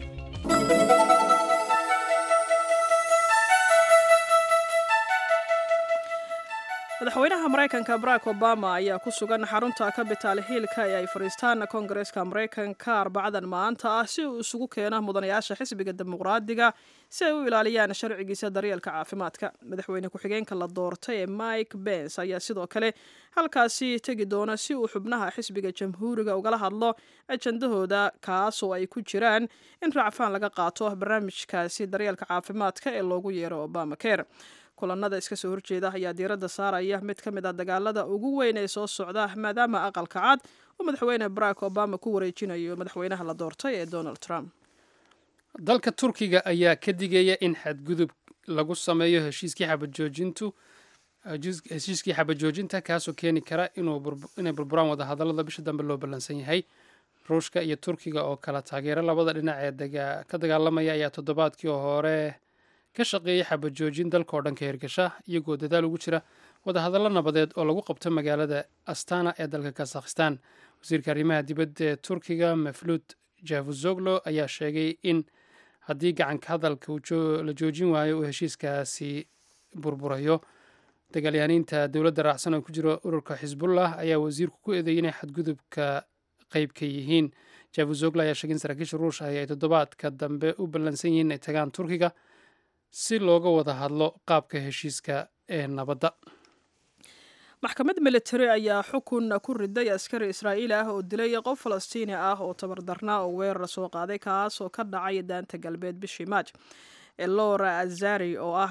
madaxweynaha maraykanka barack obama ayaa ku sugan xarunta capital hillka ee ay fadhiistaan koongareeska maraykanka arbacadan maanta ah si uu isugu keeno mudanayaasha xisbiga dimuqraadiga si ay u ilaaliyaan sharcigiisa daryeelka caafimaadka madaxweyne ku-xigeenka la doortay ee mike pence ayaa sidoo kale halkaasi tegi doona si uu xubnaha xisbiga jamhuuriga ugala hadlo ajandahooda kaasoo ay ku jiraan in racfaan laga qaato barnaamijkaasi daryeelka caafimaadka ee loogu yeero obama care kulanada iska soo horjeeda ayaa diiradda saaraya mid ka mid ah dagaalada ugu weyn ee soo socda maadaama aqalka cad uu madaxweyne barack obama ku wareejinayo madaxweynaha la doortay ee donald trump dalka turkiga ayaa ka digaya in xadgudub lagu sameeyo heshiiskii xabajoojintu heshiiskii xabajoojinta kaasoo keeni kara inay burburaan wadahadallada bisha dambe loo ballansan yahay ruushka iyo turkiga oo kala taageera labada dhinac ee ka dagaalamaya ayaa toddobaadkii hore ka shaqeeyay xabajoojin dalka oo dhan ka hirgasha iyagoo dadaal ugu jira wadahadallo nabadeed oo lagu qabto magaalada astana ee dalka kazakhistan wasiirka arrimaha dibadda ee turkiga mafluud javuzoglo ayaa sheegay in haddii gacanka hadalka la joojin waayo uu heshiiskaasi burburayo dagaalyahaaniinta dowladda raacsan oo ku jira ururka xisbullah ayaa wasiirku ku eedeeyay inay xadgudubka qayb ka yihiin javuzoglo ayaa sheegay in saraakiisha ruushka ay toddobaadka dambe u ballansan yihiin inay tagaan turkiga si looga wada hadlo qaabka heshiiska ee nabadda maxkamad militari ayaa xukun ku riday askari israa'iili ah oo dilay qof falastiini ah oo tabardarnaa oo weerar soo qaaday kaas oo ka dhacay daanta galbeed bishii maaj elora azari oo ah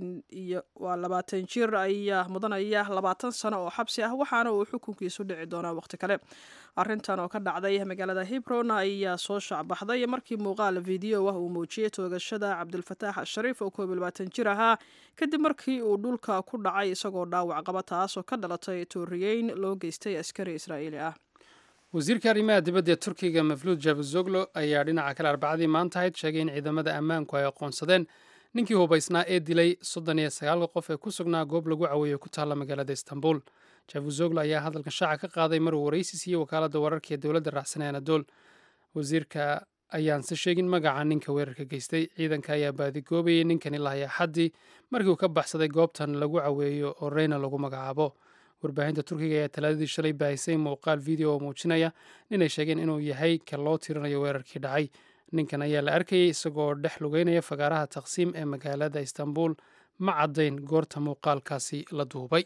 waa labaatan jir ayaa mudanaya labaatan sano oo xabsi ah waxaana uu xukunkiisu dhici doonaa waqti kale arrintan oo ka dhacday magaalada hebron ayaa soo shacbaxday markii muuqaal video ah uu muujiyey toogashada cabdulfataax ashariif oo koob iyo labaatan jir ahaa kadib markii uu dhulka ku dhacay isagoo dhaawac qaba taas oo ka dhalatay tooriyeyn loo geystay askari israa'iili ah wasiirka arrimaha dibadda ee turkiga mafluud javuzoglo ayaa dhinaca kale arbacadii maanta ahayd sheegay in ciidamada ammaanku ay aqoonsadeen ninkii hubaysnaa ee dilay soddon iyo sagaalka qof ee ku sugnaa goob lagu caweeyo ku taalla magaalada istanbul javuzoglo ayaa hadalka shaaca ka qaaday maruu waraysi siiyey wakaaladda wararka ee dowladda raacsan ee anadol wasiirka ayaan se sheegin magaca ninka weerarka geystay ciidanka ayaa baadigoobayay ninkan ilaa iyo xaddii markii uu ka baxsaday goobtan lagu caweeyo oo reyna lagu magacaabo warbaahinta turkiga ayaa talaadadii shalay baahisay muuqaal video oo muujinaya ninay sheegeen inuu yahay ka loo tirinayo weerarkii dhacay ninkan ayaa la arkayay isagoo dhex lugeynaya fagaaraha taqsiim ee magaalada istanbul ma caddayn goorta muuqaalkaasi la duubay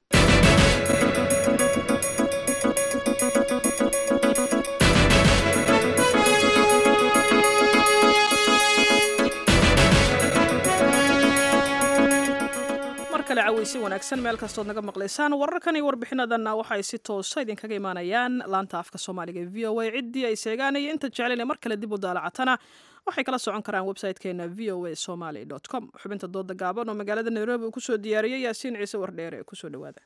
cawaysi wanaagsan meel kastood naga maqlaysaan wararkan iyo warbixinadanna waxay si toosa idinkaga imaanayaan laanta afka soomaaliga v o a ciddii ay seegaanaya inta jeclen mar kale dib u daalacatana waxay kala socon karaan website-keena v o a somaly dot com xubinta dooda gaaban oo magaalada nairobi uu kusoo diyaariyey yaasiin ciise wardheere ee kusoo dhawaada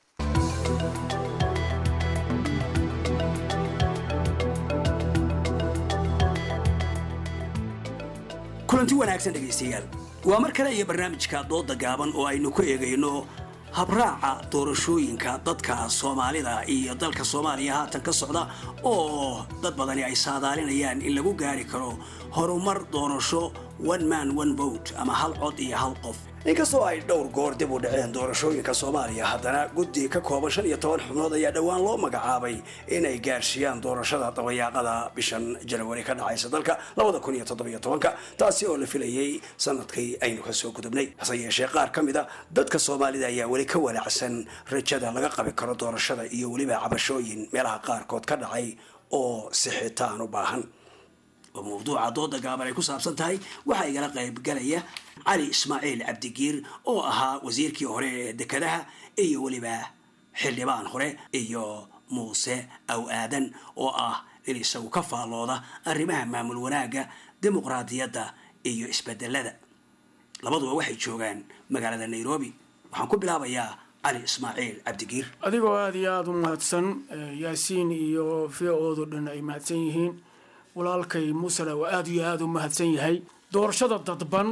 kulanti wanaagsan dhegaystayaal waa mar kale iyo barnaamijka dooda gaaban oo aynu ku eegayno habraaca doorashooyinka dadka soomaalida iyo dalka soomaaliya haatan ka socda oo dad badani ay saadaalinayaan in lagu gaari karo horumar doorasho one man one vote ama hal cod iyo hal qof inkastoo ay dhowr goor dib u dhaceen doorashooyinka soomaaliya haddana guddi ka kooban shan iyo toban xubnood ayaa dhowaan loo magacaabay inay gaarsiiyaan doorashada dabayaaqada bishan janawari ka dhacaysa dalka labada kun iyo toddobiyo tobanka taasi oo la filayay sanadkii aynu ka soo gudubnay hase yeeshee qaar ka mid a dadka soomaalida ayaa weli ka walaacsan rajada laga qabi karo doorashada iyo weliba cabashooyin meelaha qaarkood ka dhacay oo sixitaan u baahan oo mawduuca dooda gaaban ay ku saabsan tahay waxaa igala qaybgalaya cali ismaaciil cabdigiir oo ahaa wasiirkii hore ee dekedaha iyo weliba xildhibaan hore iyo muuse aw aadan oo ah in isagu ka faallooda arrimaha maamul wanaagga dimuqraadiyadda iyo isbedelada labaduba waxay joogaan magaalada nairobi waxaan ku bilaabayaa cali ismaaciil cabdigiir adigoo aada iyo aada u mahadsan yaasiin iyo v oodo dhan ay mahadsan yihiin walaalkay muusala oo aada iyo aada u mahadsan yahay doorashada dadban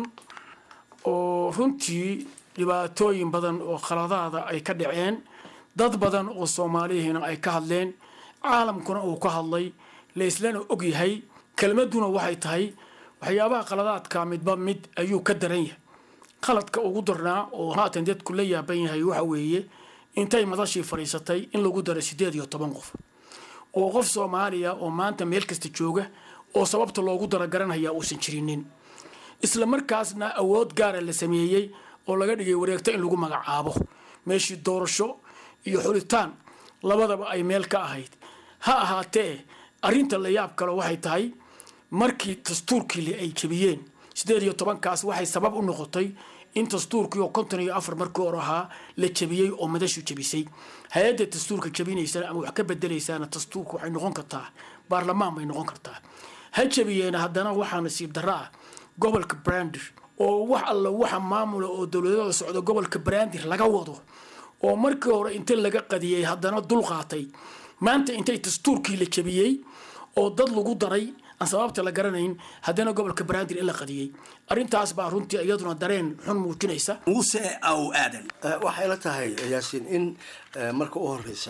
oo runtii dhibaatooyin badan oo khaladaada ay ka dhaceen dad badan oo soomaaliyihiina ay ka hadleen caalamkuna uu ka hadlay laislana og yahay kelmaduna waxay tahay waxyaabaha khaladaadka midba mid ayuu ka daran yahay qaladka ugu darnaa oo haatan dadku la yaaban yahay waxa weeye intay madashii fadhiisatay in lagu daro sideed iyo toban qof oo qof soomaaliya oo maanta meel kasta jooga oo sababta loogu daro garanaya uusan jirinin isla markaasna awood gaara la sameeyey oo laga dhigay wareegto in lagu magacaabo meeshii doorasho iyo xulitaan labadaba ay meel ka ahayd ha ahaatee arrinta la yaab kale waxay tahay markii dastuurkii ay jabiyeen sideed iyo tobankaas waxay sabab u noqotay in dastuurkii oo konton iyo afar markii hore ahaa la jabiyey oo madashu jabisay hay-adda dastuurka jabinaysana ama wax ka bedelaysaana dastuurka waxay noqon kartaa baarlamaan bay noqon kartaa ha jabiyeena haddana waxaa nasiib darro ah gobolka brandir oo wax alla waxa maamula oo dowladada socda gobolka brandir laga wado oo markii hore inta laga qadiyey haddana dul qaatay maanta intay dastuurkii la jabiyey oo dad lagu daray aan sababta la garanayn haddana gobolka brandir in la qadiyey arrintaas baa runtii iyaduna dareen xun muujinaysa muuse aw aadan waxay la tahay yaasiin in marka u horeysa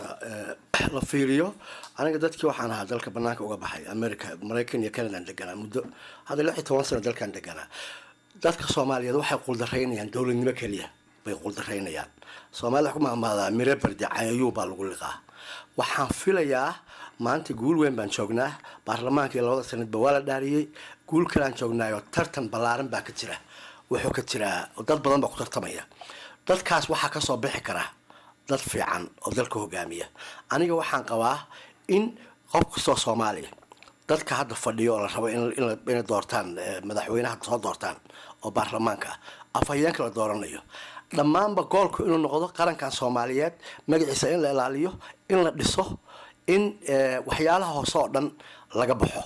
la fiiriyo aniga dadkii waxaan ahaa dalka banaanka uga baxay america maraykan iyo canada deganaa muddo hadda lix iyo toban sano dalkan deganaa dadka soomaaliyeed waxay quldaraynayaan dowladnimo keliya bay quldaraynayaan soomaalida wax ku maamaadaa mire bardi cayayuu baa lagu liqaa waxaan filayaa maanta guul weyn baan joognaa baarlamaankii labada sanadba waa la dhaariyey guul kalaan joognaayo tartan ballaaran baa ka jira wuxuu ka jiraa dad badan baa ku tartamaya dadkaas waxaa kasoo bixi kara dad fiican oo dalka hogaamiya aniga waxaan qabaa in qof kastoo soomaaliya dadka hadda fadhiyo oo la rabo inay doortaan madaxweynaha soo doortaan oo baarlamaanka ah afhayeenka la dooranayo dhammaanba goolku inuu noqdo qarankan soomaaliyeed magaciisa in la ilaaliyo in la dhiso in waxyaalaha hoose oo dhan laga baxo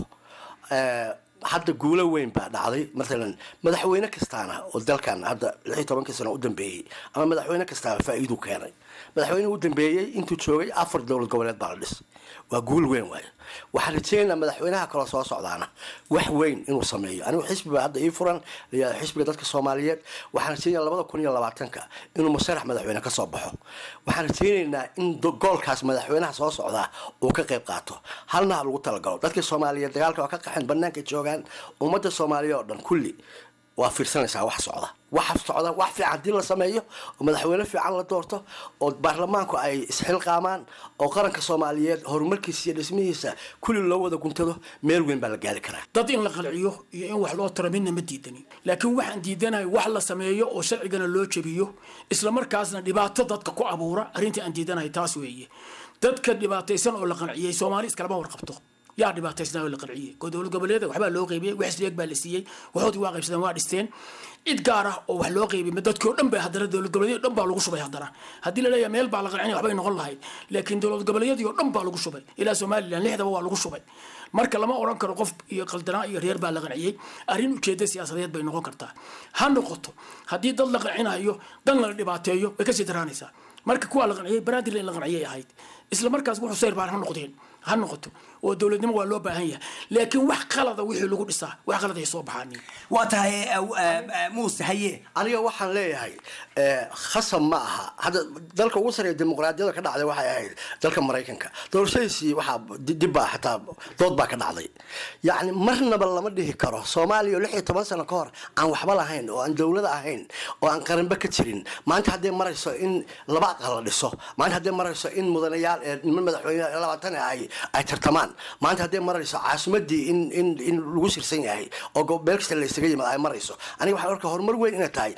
hadda guulo weyn baa dhacday maalan madaxweyne kastaana oo dalkan hadda lix iyo tobankii sano u dambeeyey ama madaxweyne kastaaba faa'iidu keenay madaxweynuhu u dambeeyey intuu joogay afar dowlad goboleed baa la dhisay waa guul weyn waayo waxaan rajeynaynaa madaxweynaha kaloo soo socdaana wax weyn inuu sameeyo anigu xisbi baa hadda ii furan layaa xisbiga dadka soomaaliyeed waxaan rajeynayaa labada kun iyo labaatanka inuu musarax madaxweyne kasoo baxo waxaan rajeynaynaa in goolkaas madaxweynaha soo socdaa uu ka qayb qaato halna ha lagu talagalo dadka soomaaliyeed dagaalka waa ka qaxeen banaanka joogaan ummadda soomaaliya oo dhan kulli waa fiirsanaysaa wax socda waxa socda wax fiican hadii la sameeyo oo madaxweyne fiican la doorto oo baarlamaanku ay isxilqaamaan oo qaranka soomaaliyeed horumarkiisa iyo dhismihiisa kulli loo wada guntado meel weyn baa la gaari karaa dad in la qalciyo iyo in wax loo taro midna ma diidani laakiin waxaan diidanahay wax la sameeyo oo sharcigana loo jabiyo isla markaasna dhibaato dadka ku abuura arrintii aan diidanahay taas weeye dadka dhibaataysan oo la qanciyey soomaali iskalama warqabto yaa dhibaataysnaa oo la qanciyey dowlad goboleeda waxbaa loo qaybiyey wax isleeg baa la siiyey waxoodii waa qaybsadeen waa dhisteen cid gaar ah oo wax loo qaybiyey dadkii oo dhan baa haddana dowlad goboleedyada dhan baa lagu shubay haddana haddii la leeyahay meel baa la qanciyay waxbay noqon lahayd laakiin dowlad goboleedyadii oo dhan baa lagu shubay ilaa somalilan lixdaba waa lagu shubay marka lama oran karo qof iyo qaldanaa iyo reer baa la qanciyey arrin ujeedda siyaasadeed bay noqon kartaa ha noqoto haddii dad la qancinayo dan la dhibaateeyo way kasii daraanaysaa marka kuwaa la qanciyey baraadil in la qanciyay ahayd isla markaas wuxuu sayr baan ha noqdeen ha noqoto oo dowladnimo waa loo baahan yahay laakiin wax qalada wixii lagu dhisaa wax qalad ay soo baxaan waa tahay muuse haye aniga waxaan leeyahay khasab ma aha hadda dalka ugu sareeya dimuqraadiyada ka dhacday waxay ahayd dalka maraykanka doorashadiisii waxaa dib baa xataa dood baa ka dhacday yacni marnaba lama dhihi karo soomaaliya oo lix iyo toban sano ka hor aan waxba lahayn oo aan dowlada ahayn oo aan qaranba ka jirin maanta hadday marayso in laba aqal la dhiso maanta hadday marayso in mudanayaal niman madaxweyne labaatan ay ay tartamaan maanta hadday marayso caasimadii in in in lagu sirsan yahay oo meel kasta la isaga yimaado ay marayso aniga waxaan arkaa horumar weyn inay tahay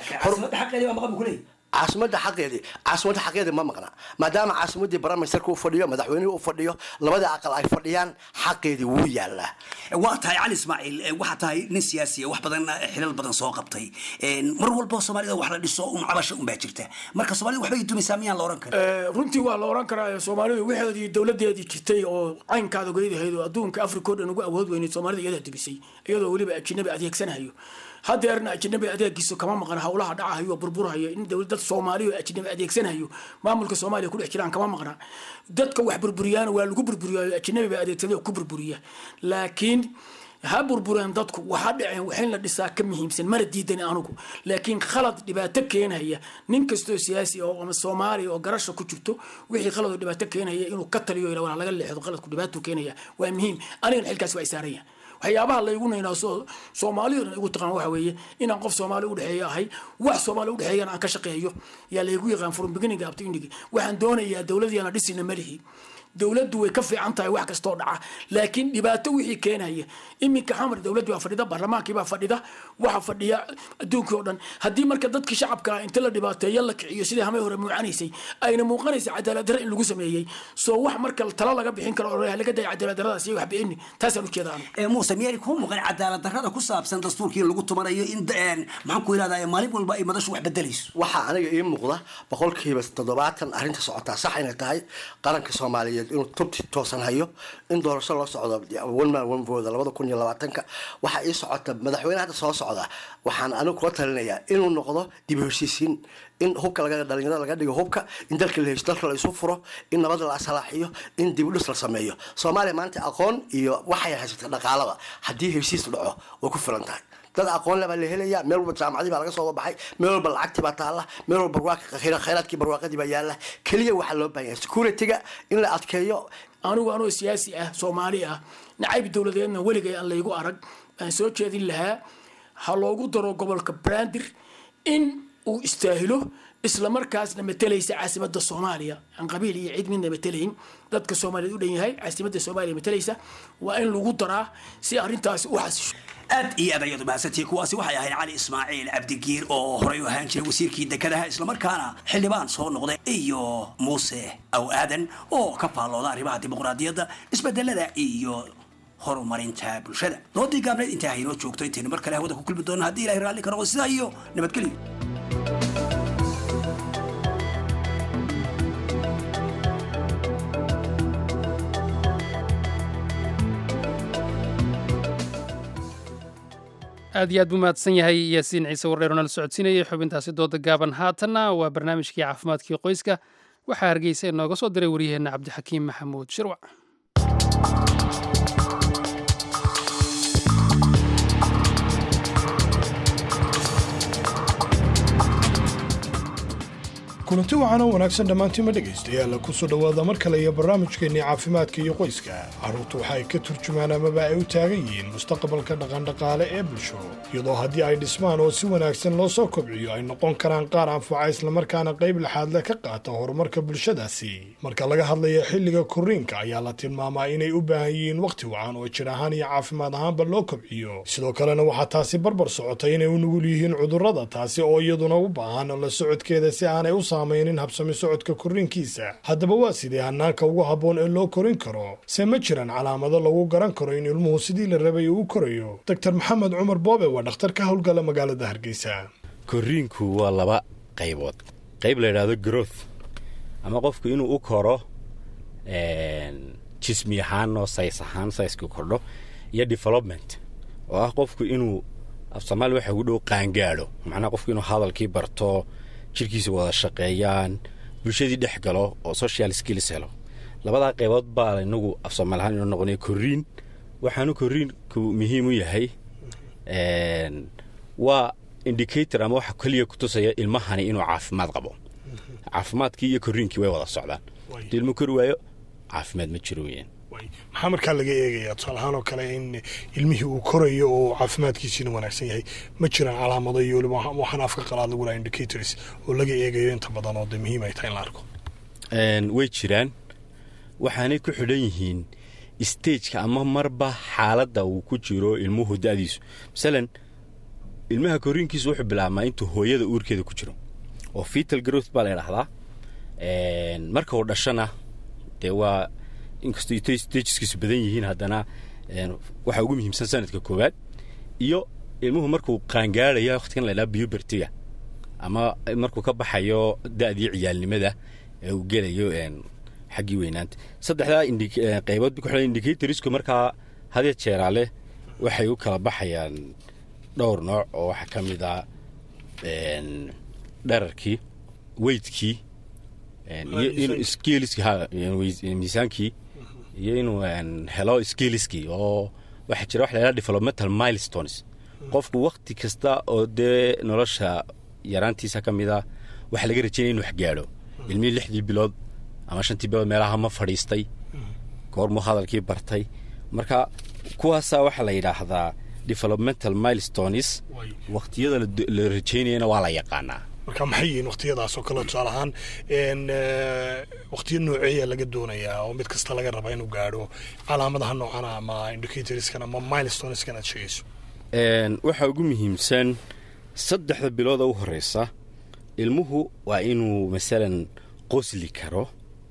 caasimadda xaqeedii caasimadda xaqeedii ma maqna maadaama caasimadii baramisterka uu fadhiyo madaxweynuhu uu fadhiyo labada aqal ay fadhiyaan xaqeedii wuu yaalaa waa tahay cali ismaaciil waxaa tahay nin siyaasiya wax badan xilal badan soo qabtay mar walba soomaalida wax la dhiso un cabasho unbaa jirta marka soomaalida waxbay dumaysaa miyaan la oran karin runtii waa la oran karaa soomaalidu wixeedii dowladeedii jirtay oo caynkaada goydahayd oo adduunka afrika oo dhan ugu awood weyneyd soomaalida iyadaa dubisay iyadoo weliba ajinabi adeegsanayo hadeerna ajnabi adeegiisa kama maqan hawlaha dhacayo burburayo in dawladda Soomaaliya ajnabi adeegsanayo maamulka Soomaaliya ku dhex jiraan kama maqna dadka wax burburiyaan waa lagu burburiyo ajnabi adeegsanayo ku burburiya laakiin ha burbureen dadku waxa dhaceen waxin la dhisaa ka muhiimsan mar diidan anugu laakiin khalad dhibaato keenaya nin kasto siyaasi oo Soomaali oo garasho ku jirto wixii khalad dhibaato keenaya inuu ka taliyo ilaa laga leexdo khaladku dhibaato keenaya waa muhiim aniga xilkaas waa isaaraya waxyaabaha la igu neenaa soo Soomaaliyeed igu taqaan waxa weeye inaan qof Soomaali u dhaxeeyo ahay wax Soomaali u dhaxeeyana aan ka shaqeeyo yaa la igu yaqaan from beginning up to ending waxaan doonayaa dawladdeena dhisina malihi dawladdu way ka fiican tahay wax kasto dhaca laakiin dhibaato wixii keenaya iminka xamar dawladdu waa fadhida baarlamaankii baa fadhida waxa fadhiya adduunka oo dhan hadii marka dadkii shacabka inta la dhibaateeyo la kiciyo sidii hamay hore muucanaysay ayna muuqanaysa cadaalad darro in lagu sameeyay soo wax marka tala laga bixin karo oo laga day cadaalad darradaas iyo wax bixin taas aan u jeedaan ee Muuse miyay ku muuqan cadaalad darrada ku saabsan dastuurkii lagu tumanayo in maxaan ku ilaadaa maalin walba ay madashu wax bedelayso waxa aniga ii muuqda boqolkiiba toddobaatan arrinta socota sax inay tahay qaranka Soomaaliyeed inuu tubti toosan hayo in doorasho loo socdo one man one vote laba kun iyo labaatan-ka waxa ay socota madaxweynaha soo socda waxaan anigu ku talinayaa inuu noqdo dib u heshiisiin in hubka laga dhalinyarada laga dhigo hubka in dalka la heshiis dalka la isu furo in nabad la salaaxiyo in dib u dhis la sameeyo Soomaaliya maanta aqoon iyo waxay haysatay dhaqaalaha hadii heshiis dhaco way ku filan tahay dad aqoon laba la helaya meel walba jaamacadii baa laga soo baxay meel walba lacagtii baa taala meel walba barwaaqo khayraadkii barwaaqadii baa yaala kaliya waxa loo baahan yahay security-ga in la adkeeyo anigu anoo siyaasi ah Soomaali ah nacayb dawladeedna weligeey aan laygu arag aan soo jeedin lahaa ha loogu daro gobolka Brandir in uu istaahilo isla markaasna matalaysa caasimadda Soomaaliya aan qabiil iyo cid midna matalayn dadka Soomaaliyeed u dhan yahay caasimadda Soomaaliya matalaysa waa in lagu daraa si arrintaas u xasisho aad iyo aad ayadu maasantii kuwaasi waxay ahayd Cali Ismaaciil Cabdigiir oo horey u ahaan jiray wasiirkii dekedaha isla markaana xildhibaan soo noqday iyo Muuse Aw Aadan oo ka faalooda arrimaha dimuqraadiyadda isbedelada iyo horumarinta bulshada doodii gaabneed inta ay noo joogto intii mar kale hawada ku kulmi doona haddii Ilaahay raalli ka noqdo sidaa iyo nabadgelyo aad iyo aad buu mahadsan yahay yaasiin ciise wardheer oo nala socodsiinayay xubintaasi dooda gaaban haatanna waa barnaamijkii caafimaadkii qoyska waxaa hargeysa inooga soo diray waryaheenna cabdixakiim maxamuud shirwac kulanti waxaan oo wanaagsan dhammaantiinma dhegaystayaal ku soo dhowaada mar kale iyo barnaamijkeennii caafimaadka iyo qoyska carruurtu waxa ay ka turjumaan amaba ay u taagan yihiin mustaqbalka dhaqandhaqaale ee bulsho iyadoo haddii ay dhismaan oo si wanaagsan loo soo kobciyo ay noqon karaan qaar anfaca islamarkaana qayb laxaadle ka qaata horumarka bulshadaasi marka laga hadlaya xilliga korriinka ayaa la tilmaamaa inay u baahan yihiin wakhti wacan oo jir ahaan iyo caafimaad ahaanba loo kobciyo sidoo kalena waxaa taasi barbar socotay inay u nugul yihiin cudurrada taasi oo iyaduna u baahan la socodkeeda si aanay u samaynin habsami socodka korriinkiisa haddaba waa sidee hanaanka ugu habboon ee loo korin karo se ma jiraan calaamado lagu garan karo in ilmuhu sidii la rabay uu u korayo doctor maxamed cumar boobe waa dhakhtar ka howlgala magaalada hargeysa korriinku waa laba qaybood qayb la yidhaahdo growth ama qofku inuu u koro jismi ahaan oo says ahaan sayska kordho iyo development oo ah qofku inuu af soomaali waxa ugu dhow qaangaadho macnaha qofku inuu hadalkii barto jirkiisa wada shaqeeyaan bulshadii dhex galo oo social skills helo labadaa qaybood baa inagu af soomaali ahaan inuu noqonaya korriin waxaanu korriinku muhiim u yahay waa indicator ama waxa keliya ku tusaya ilmahani inuu caafimaad qabo caafimaadkii iyo korriinkii way wada socdaan haddii ilmu kori waayo caafimaad ma jiro weyaan maxaa markaa laga eegayaa tusaale ahaan oo kale in ilmihii uu korayo oo caafimaadkiisiina wanaagsan yahay ma jiraan calaamado iyo weliba waxaan afka qalaad lagu lahaa indicators oo laga eegayo inta badan oo de muhiim ay tahay in la arko way jiraan waxaanay ku xidhan yihiin stageka ama marba xaaladda uu ku jiro ilmuhu da'diisu masalan ilmaha korriinkiisu wuxuu bilaabmaa intuu hooyada uurkeeda ku jiro oo fetal growth baa la idhahdaa marka uu dhashana dee waa inkastoo stageskiisu badan yihiin haddana waxaa ugu muhiimsan sanadka koowaad iyo ilmuhu markuu qaangaadhaya wakhtigan la idhaha pubertiga ama markuu ka baxayo da'dii ciyaalnimada ee uu gelayo xaggii weynaanta saddexdaa qaybood ku xidhan indicatorsku markaa hadya jeeraale waxay u kala baxayaan dhowr nooc oo waxaa ka mid ah dherarkii weydkii iyo inuu skiliskii miisaankii iyo inuu helo skiliskii oo waxaa jira wax la yidhaha developmental milestones qofku wakti kasta oo dee nolosha yaraantiisa ka mid ah waxaa laga rajaynaya inu wax gaadho ilmihii lixdii bilood ama shantii bilood meelaha ma fadhiistay goormuu hadalkii bartay marka kuwaasaa waxaa la yidhaahdaa developmental milestones waktiyada la rajaynayana waa la yaqaanaa marka maxay yihiin waqtiyadaas oo kale tusaale ahaan waqtiyo nooceeya laga doonayaa oo mid kasta laga rabaa inuu gaadho calaamadaha noocana ama indicatorskan ama milestoneskan aad sheegayso waxaa ugu muhiimsan saddexda bilooda u horeysa ilmuhu waa inuu masalan qosli karo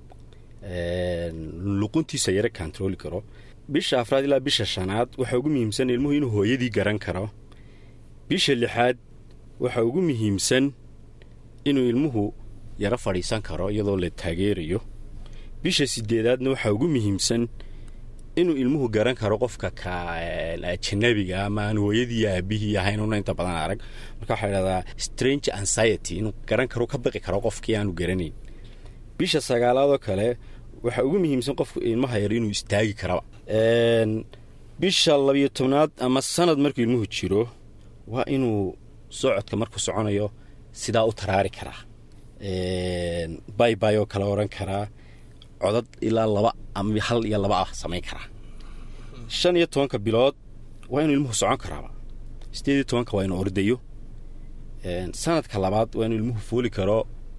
luquntiisa yaro controli karo bisha afraad ilaa bisha shanaad waxaa ugu muhiimsan ilmuhu inuu hooyadii garan karo bisha lixaad waxaa ugu muhiimsan inuu ilmuhu yaro fadhiisan karo iyadoo la taageerayo bisha sideedaadna waxaa ugu muhiimsan inuu ilmuhu garan karo qofka ka ajanabiga ama aan hooyadii aabihii ahaynuna inta badan arag marka waxaa idhahdaa strange anxiety inuu garan karo ka baqi karo qofkii aanu garanayn bisha sagaalaadoo kale waxaa ugu muhiimsan qofku ilmaha yar inuu istaagi karaba bisha labiyo tobnaad ama sanad markuu ilmuhu jiro waa inuu socodka markuu soconayo sidaa u taraari karaa baybay oo kale oran karaa codad ilaa laba ama hal iyo laba ah samayn karaa shan iyo tobanka bilood waa inuu ilmuhu socon karaaba sideed iyo tobanka waa inuu ordayo sanadka labaad waa inuu ilmuhu fuuli karo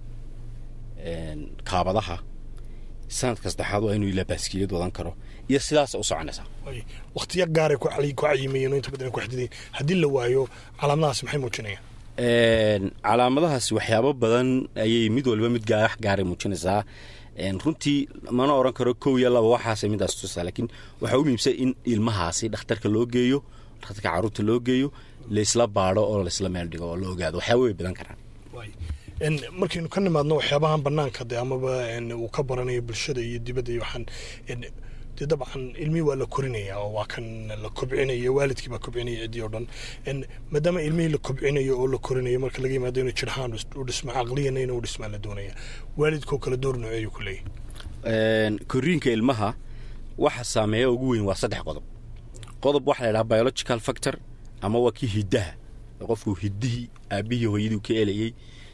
kaabadaha sanadka saddexaad waa inuu ilaa baaskiilad wadan karo iyo sidaas u soconaysaa waqtiyo gaaray ku cayimayeen inta badan ku xidideen haddii la waayo calaamadahaas maxay muujinayaan calaamadahaas waxyaabo badan ayay mid walba mid wax gaaray muujinaysaa runtii mana oran karo kow iyo laba waxaasay midaas tusaa laakiin waxaa u muhiimsan in ilmahaasi dhakhtarka loo geeyo dhakhtarka carruurta loo geeyo laysla baadho oo laysla meel dhigo oo la ogaado waxyaaba way badan karaan markaynu ka nimaadno waxyaabahan banaanka de amaba uu ka baranayo bulshada iyo dibadda iyo waxaan dee dabcan ilmihii waa la korinaya oo waa kan la kobcinayo waalidkii baa kobcinaya ciddii oo dhan maadaama ilmihii la kobcinayo oo la korinayo marka laga yimaado inuu jirhaan u dhismo caqliyana inuu dhismaa la doonaya waalidkoo kale door nooceeyu ku leeyahay koriinka ilmaha waxa saameeya ugu weyn waa saddex qodob qodob waxaa la yidhaha biological factor ama waa kii hiddaha qofku hiddihii aabihii hooyadii ka elayey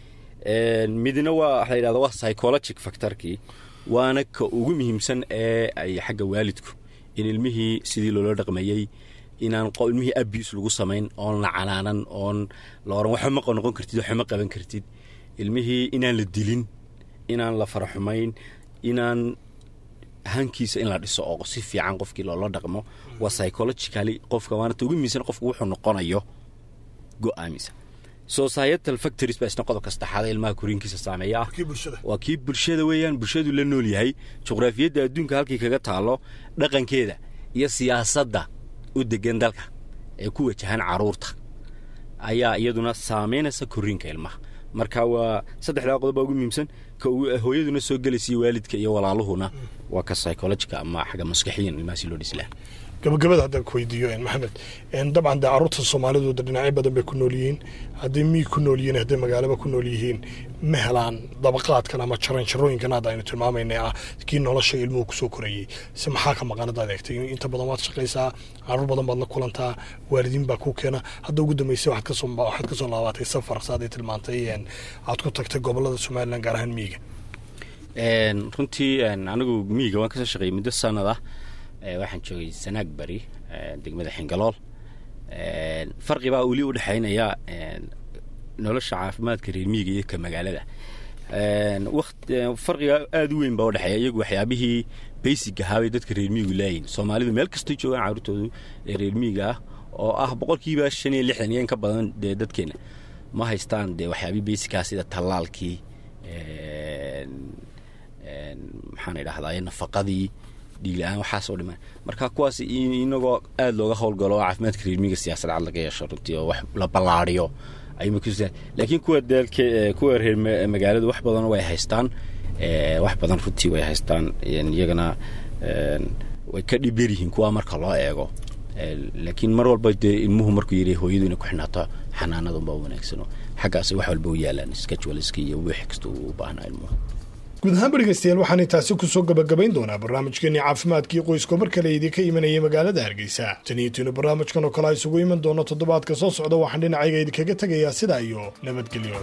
midna waa waxa la yidhahda waa psychologic factorkii waana ka ugu muhiimsan ee ay xagga waalidku in ilmihii sidii loola dhaqmayey inaan ilmihii abuse lagu samayn oon la canaanan oon la oran waxa ma noqon kartid waxa ma qaban kartid ilmihii inaan la dilin inaan la faraxumayn inaan hankiisa in la dhiso oo si fiican qofkii loola dhaqmo waa psychologically qofka waana ugu muhiimsan qofku wuxuu noqonayo go'aamisa societal factories baa isna qodobka saddexaad ilmaha koriinkiisa saameeya waa kii bulshada weeyaan bulshadu la nool yahay juqraafiyadda adduunka halkii kaga taalo dhaqankeeda iyo siyaasadda u degan dalka ee ku wajahan carruurta ayaa iyaduna saameynaysa koriinka ilmaha marka waa saddexdaa qodob baa ugu muhiimsan ka hooyaduna soo gelaysa waalidka iyo walaaluhuna waa ka psychological ama xagga maskaxiyan ilmahaasi loo dhisi lahaa gabagabada haddaan ku weydiiyo maxamed dabcan dee carruurta soomaalidu de dhinacyo badan bay ku nool yihiin hadday miig ku nool yihiin hadday magaalaba ku nool yihiin ma helaan dabaqaadkan ama jaranjarooyinkan hadda aynu tilmaamaynay ah kii nolosha ilmuhu kusoo korayey si maxaa ka maqan haddaad eegtay inta badan waad shaqaysaa carruur badan baad la kulantaa waalidiin baa ku keena hadda ugu dambeysay waxaad kasoo waxaad kasoo laabatay safar saaday tilmaantay aad ku tagtay gobolada somaliland gaar ahaan miiga runtii anigu miiga waan kasoo shaqeeyey muddo sanad ah waxaan joogay sanaag bari degmada xingalool farqi baa weli u dhexaynaya nolosha caafimaadka reer miyiga iyo ka magaalada farqiga aada u weyn baa udhexeeya iyagu waxyaabihii basic ahaabay dadka reer miyigu laayihin soomaalidu meel kastay joogaan carruurtoodu ee reer miyiga ah oo ah boqolkiiba shan iyo lixdan iyo in ka badan dee dadkeena ma haystaan dee waxyaabihii basicaa sida tallaalkii maxaan idhahdaa nafaqadii dhiigla-aan waxaasoo dhiman marka kuwaas inagoo aada looga howlgalo oo caafimaadka reermiiga siyaasad cad laga yeesho runtii oo wax la ballaadhiyo laakiin kuwa deelke kuwa reer magaaladu wax badan way haystaan wax badan runtii way haystaan iyagana way ka dhib yaryihiin kuwa marka loo eego laakiin mar walba dee ilmuhu markuu yiri hooyadu inay ku xinaato xanaanada uma wanaagsano xaggaas wax walba u yaalaan schedule-iska iyo wixii kasta u baahnaa ilmuhu guud ahaan dhegeystayaal waxaan taasi ku soo gabagabayn doonaa barnaamijkeennii caafimaadkii qoyska mar kale idinka imanayay magaalada Hargeysa tan iyo tino barnaamijkan oo kale isugu iman doono toddobaadka soo socda waxaan dhinacayga idinkaga tagayaa sidaa iyo nabadgelyo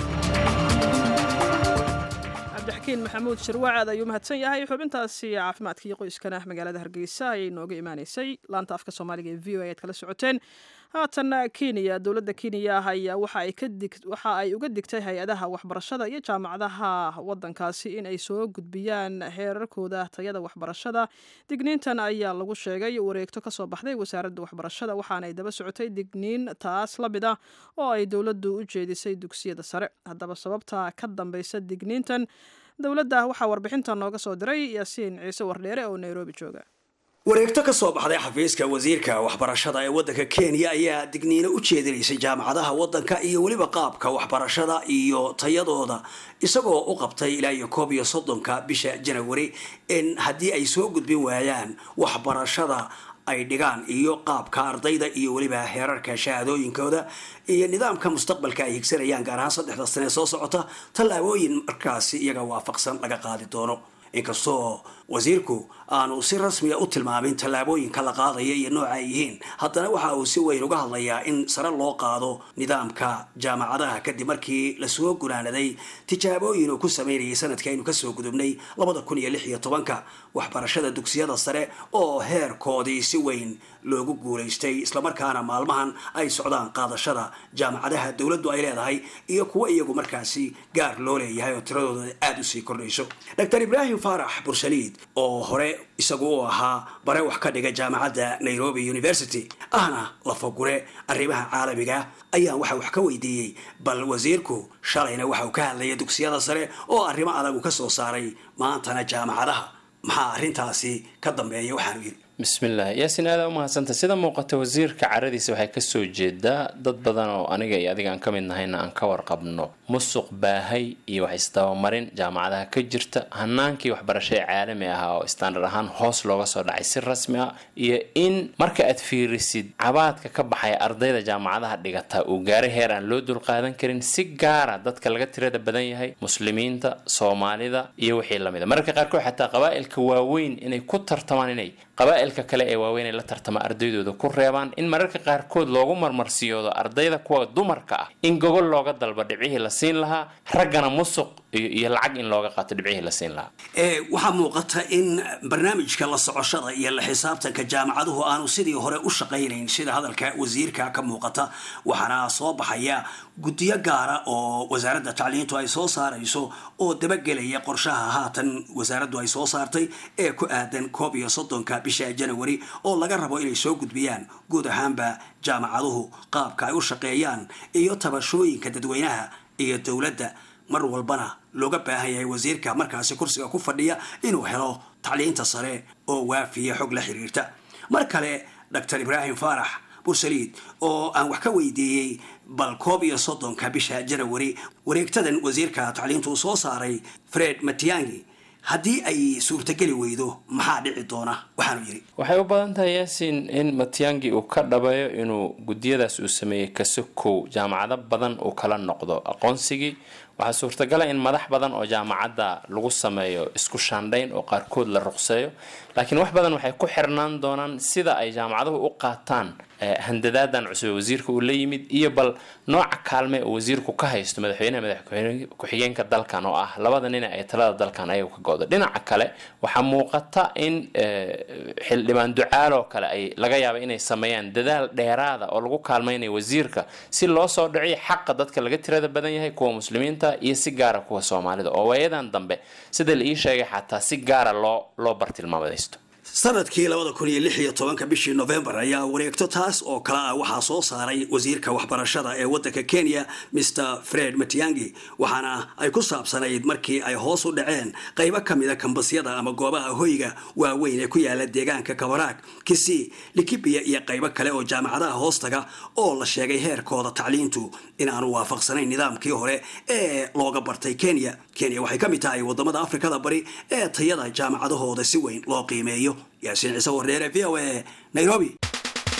cabdixakiin maxamuud shirwacaad ayuu mahadsan yahay xubintaasi caafimaadkii qoyskana magaalada Hargeysa ayay nooga imaanaysay laanta afka Soomaaliga ee V O A aad kala socoteen haatan Kenya dawladda Kenya ayaa waxa ay ka dig waxa ay uga digtay hay'adaha waxbarashada iyo jaamacadaha wadankaasi in ay soo gudbiyaan heerarkooda tayada waxbarashada digniintan ayaa lagu sheegay wareegto ka soo baxday wasaaradda waxbarashada waxaana ay daba socotay digniin taas la mid ah oo ay dawladdu u jeedisay dugsiyada sare haddaba sababta ka dambaysa digniintan dawladda waxaa warbixintan nooga soo diray Yaasiin Ciise Wardheere oo Nairobi jooga wareegto ka soo baxday xafiiska wasiirka waxbarashada ee waddanka Kenya ayaa digniino u jeedinaysay jaamacadaha waddanka iyo waliba qaabka waxbarashada iyo tayadooda isagoo u qabtay ilaa iyo koob iyo soddonka bisha January in haddii ay soo gudbin waayaan waxbarashada ay dhigaan iyo qaabka ardayda iyo waliba heerarka shahaadooyinkooda iyo nidaamka mustaqbalka ay higsanayaan gaar ahaan saddexda sano soo socota tallaabooyin markaasi iyaga waafaqsan laga qaadi doono inkastoo wasiirku aanu si rasmi ah u tilmaamin tallaabooyinka la qaadaya iyo nooca ay yihiin haddana waxa uu si weyn uga hadlayaa in sare loo qaado nidaamka jaamacadaha kadib markii la soo gunaanaday tijaabooyin uu ku sameynayay sanadkii aynu kasoo gudubnay labada kun iyo lix iyo tobanka waxbarashada dugsiyada sare oo heerkoodii si weyn loogu guulaystay islamarkaana maalmahan ay socdaan qaadashada jaamacadaha dowladdu ay leedahay iyo kuwa iyagu markaasi gaar loo leeyahay oo tiradooda aada usii kordhayso doctor ibraahim faarax bursaliid oo hore isagu u ahaa bare wax ka dhiga jaamacadda Nairobi University ahna lafagure arrimaha caalamiga ayaa waxa wax ka weydiiyey bal wasiirku shalayna waxa uu ka hadlayay dugsiyada sare oo arrimo adag ka soo saaray maantana jaamacadaha maxaa arrintaasi ka dambeeyay waxaan yiri bismillah yaasin aad uma hadsanta sida muuqata wasiirka caradiisa waxay ka soo jeedaa dad badan oo aniga iyo adiga aan ka mid nahayna aan ka warqabno musuq baahay iyo wax isdabamarin jaamacadaha ka jirta hanaankii waxbarashada caalami ah oo standard ahaan hoos looga soo dhacay si rasmi ah iyo in marka aad fiirisid cabaadka ka baxay ardayda jaamacadaha dhigata uu gaaray heer aan loo dul qaadan karin si gaar ah dadka laga tirada badan yahay muslimiinta Soomaalida iyo wixii lamid ah marka qaarkood xataa qabaa'ilka waaweyn inay ku tartamaan inay qabaa'ilka kale ee waaweyn la tartama ardaydooda ku reebaan in mararka qaarkood loogu marmarsiyoodo ardayda kuwa dumarka ah in gogol looga dalba dhibcihii la siin lahaa raggana musuq iyo lacag in looga qaato dhibcihii la siin lahaa ee waxa muuqata in barnaamijka la socoshada iyo la xisaabtanka jaamacaduhu aanu sidii hore u shaqaynayn sida hadalka wasiirka ka muuqata waxaana soo baxaya guddiyo gaara oo wasaaradda tacliintu ay soo saarayso oo dabagelaya qorshaha haatan wasaaraddu ay soo saartay ee ku aadan koob iyo soddonka bisha January oo laga rabo inay soo gudbiyaan guud ahaanba jaamacaduhu qaabka ay u shaqeeyaan iyo tabashooyinka dadweynaha iyo dawladda mar walbana looga baahan yahay wasiirka markaasi kursiga ku fadhiya inuu helo tacliinta sare oo waafiya xog la xiriirta mar kale doctor ibraahim faarax bursaliid oo aan wax ka weydiiyey bal koob iyo soddonka bisha January wareegtadan wasiirka tacliintu soo saaray Fred Matiang'i haddii ay suurtageli weydo maxaa dhici doona waxaanu yiri waxay u badan tahay Yaasiin in Matiang'i uu ka dhabayo inuu gudiyadaas uu sameeyay kasokow jaamacado badan uu kala noqdo aqoonsigii waxaa suurtagal ah in madax badan oo jaamacadda lagu sameeyo isku shaandhayn oo qaarkood la ruqseeyo laakiin wax badan waxay ku xirnaan doonaan sida ay jaamacaduhu u qaataan handadaadan cusub wasiirka uu la yimid iyo bal nooca kaalme oo wasiirku ka haysto madaxweynaha madaxweynaha ku-xigeenka dalkan oo ah labada nin ee talada dalkan ayagu ka goodo dhinaca kale waxaa muuqata in xildhibaan ducaalo kale ay laga yaabo inay sameeyaan dadaal dheeraada oo lagu kaalmeynayo wasiirka si loo soo dhiciyo xaqa dadka laga tirada badan yahay kuwa muslimiinta iyo si gaara kuwa Soomaalida oo waayadan dambe sida la ii sheegay xataa si gaara loo loo bartilmaameeysto sanadkii labada kun iyo lix iyo tobanka bishii November ayaa wareegto taas oo kala ah waxaa soo saaray wasiirka waxbarashada ee waddanka Kenya Mister Fred Matiang'i waxaana ay ku saabsanayd markii ay hoos u dhaceen qaybo kamid ah kambasyada ama goobaha hoyga waaweyn ee ku yaala deegaanka Kabarak Kisii Laikipia iyo qaybo kale oo jaamacadaha hoostaga oo la sheegay heerkooda tacliintu in aanu waafaqsanayn nidaamkii hore ee looga bartay Kenya Kenya waxay kamid tahay wadamada Afrikada bari ee tayada jaamacadahooda si weyn loo qiimeeyo Yaasiin Ciise Wardheere V O A Nairobi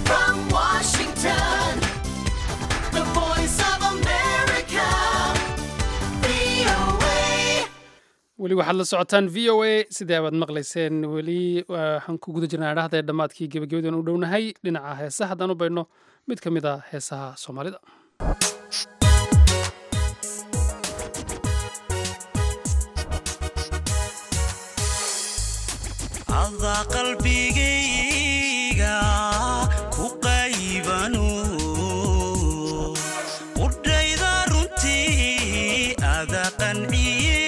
from Washington, the voice of America, V O A. weli waxaad la socotaan v o a sidee abaad maqlayseen weli waxaan ku guda jirnaa dhahda dhammaadkii gebagabadan u dhownahay dhinaca heesaha haddaan u baydhno mid ka mid ah heesaha soomaalida ada qalbigayga ku qaybanu udhayda runtii ada qanciye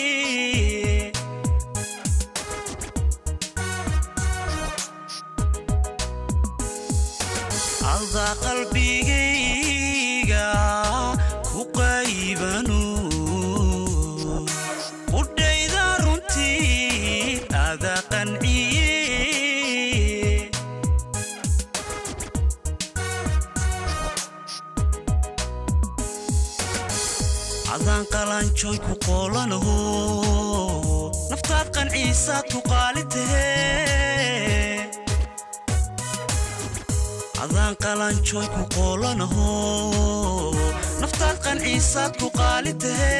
ada qalbigayga ku qaybanu udhayda runtii ada qanciye adaan qalanjooy ku qoolanaho naftaad qanciisaad ku qaalitahe adaan qalanjooy ku qoolanaho naftaad qanciisaad ku qaalitahe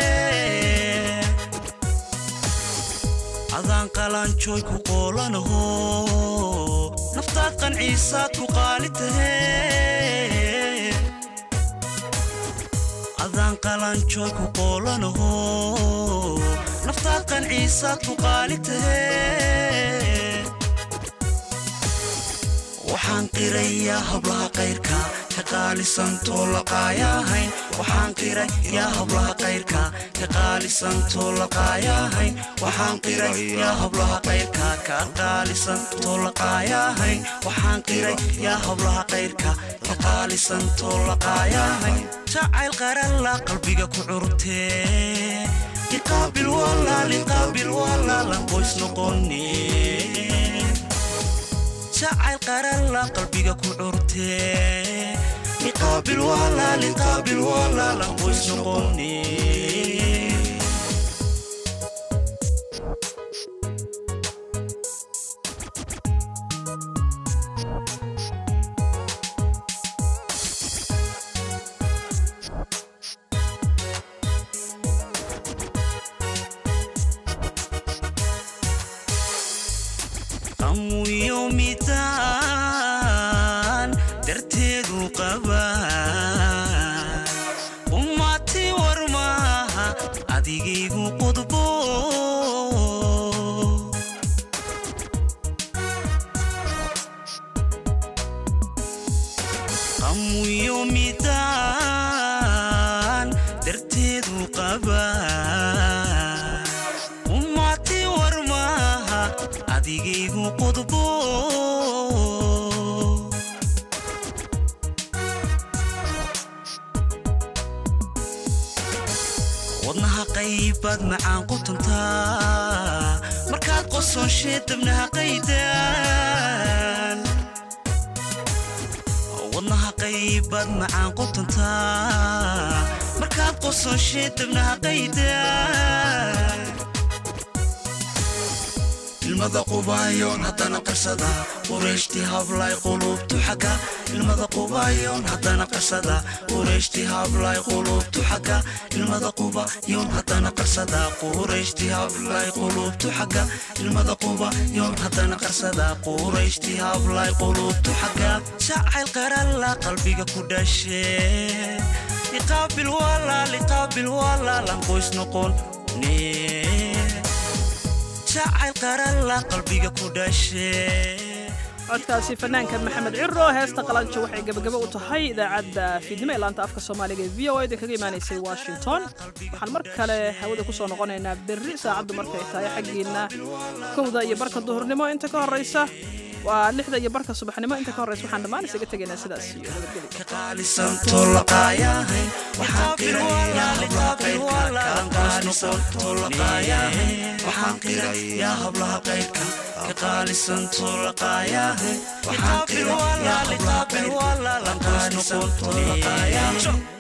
adaan qalanjooy ku qoolanaho naftaad qanciisaad ku qaalitahe adaan qalanjooy ku qoolanaho naftaad qanciisaad ku qaalitahe waxaan qirayaa hablaha qayrka ka qaalisantoo laqaayahayn waxaan qirayaa hablaha qayrka ka qaalisantoo laqaayahayn waxaan qirayaa hablaha qayrka ka qaalisantoo laqaayahayn waxaan qirayaa hablaha qayrka ka qaalisantoo laqaayahayn jacayl qaralla qalbiga ku curtee liqaabil walaa liqaabil walaa lan qoys noqonee jacayl qaralla qalbiga ku curtee liqaabil walaa liqaabil walaa lan qoys noqonee qamuyo midaan darteedu qabaa ummati warmaha adigaygu qodbo qamuyo midaan darteedu qabaa ummati warmaha adigaygu qodbo wadnaha qaybaad macaan qutantaa markaad qosonsheed dabnaha qaydaan wadnaha qaybaad macaan qutantaa markaad qosonsheed dabnaha qaydaan ilmada qubaayoon haddana qarsada qureeshti hablay qulubtu xagga ilmada qubaayoon haddana qarsada qureeshti hablay qulubtu xagga ilmada qubaayoon haddana qarsada qureeshti hablay qulubtu xagga ilmada qubaayoon haddana qarsada qureeshti hablay qulubtu xagga jacayl qaralla qalbiga ku dhashee liqaabil walaa liqaabil walaa lan qoys noqon nee jacayl qaralla qalbiga ku dhashee codkaasi fanaanka maxamed ciro heesta qalanjo waxay gabagabo u tahay idaacadda fiidnimo ee laanta afka soomaaliga ee v o a idinkaga imaanaysay washington waxaan mar kale hawada ku soo noqonaynaa berri saacaddu markay tahay xaggiinna kowda iyo barka duhurnimo inta ka horraysa waa lixda iyo barka subaxnimo inta ka horraysa waxaan dhammaan isaga tegaynaa sidaas iyo nabadgelyo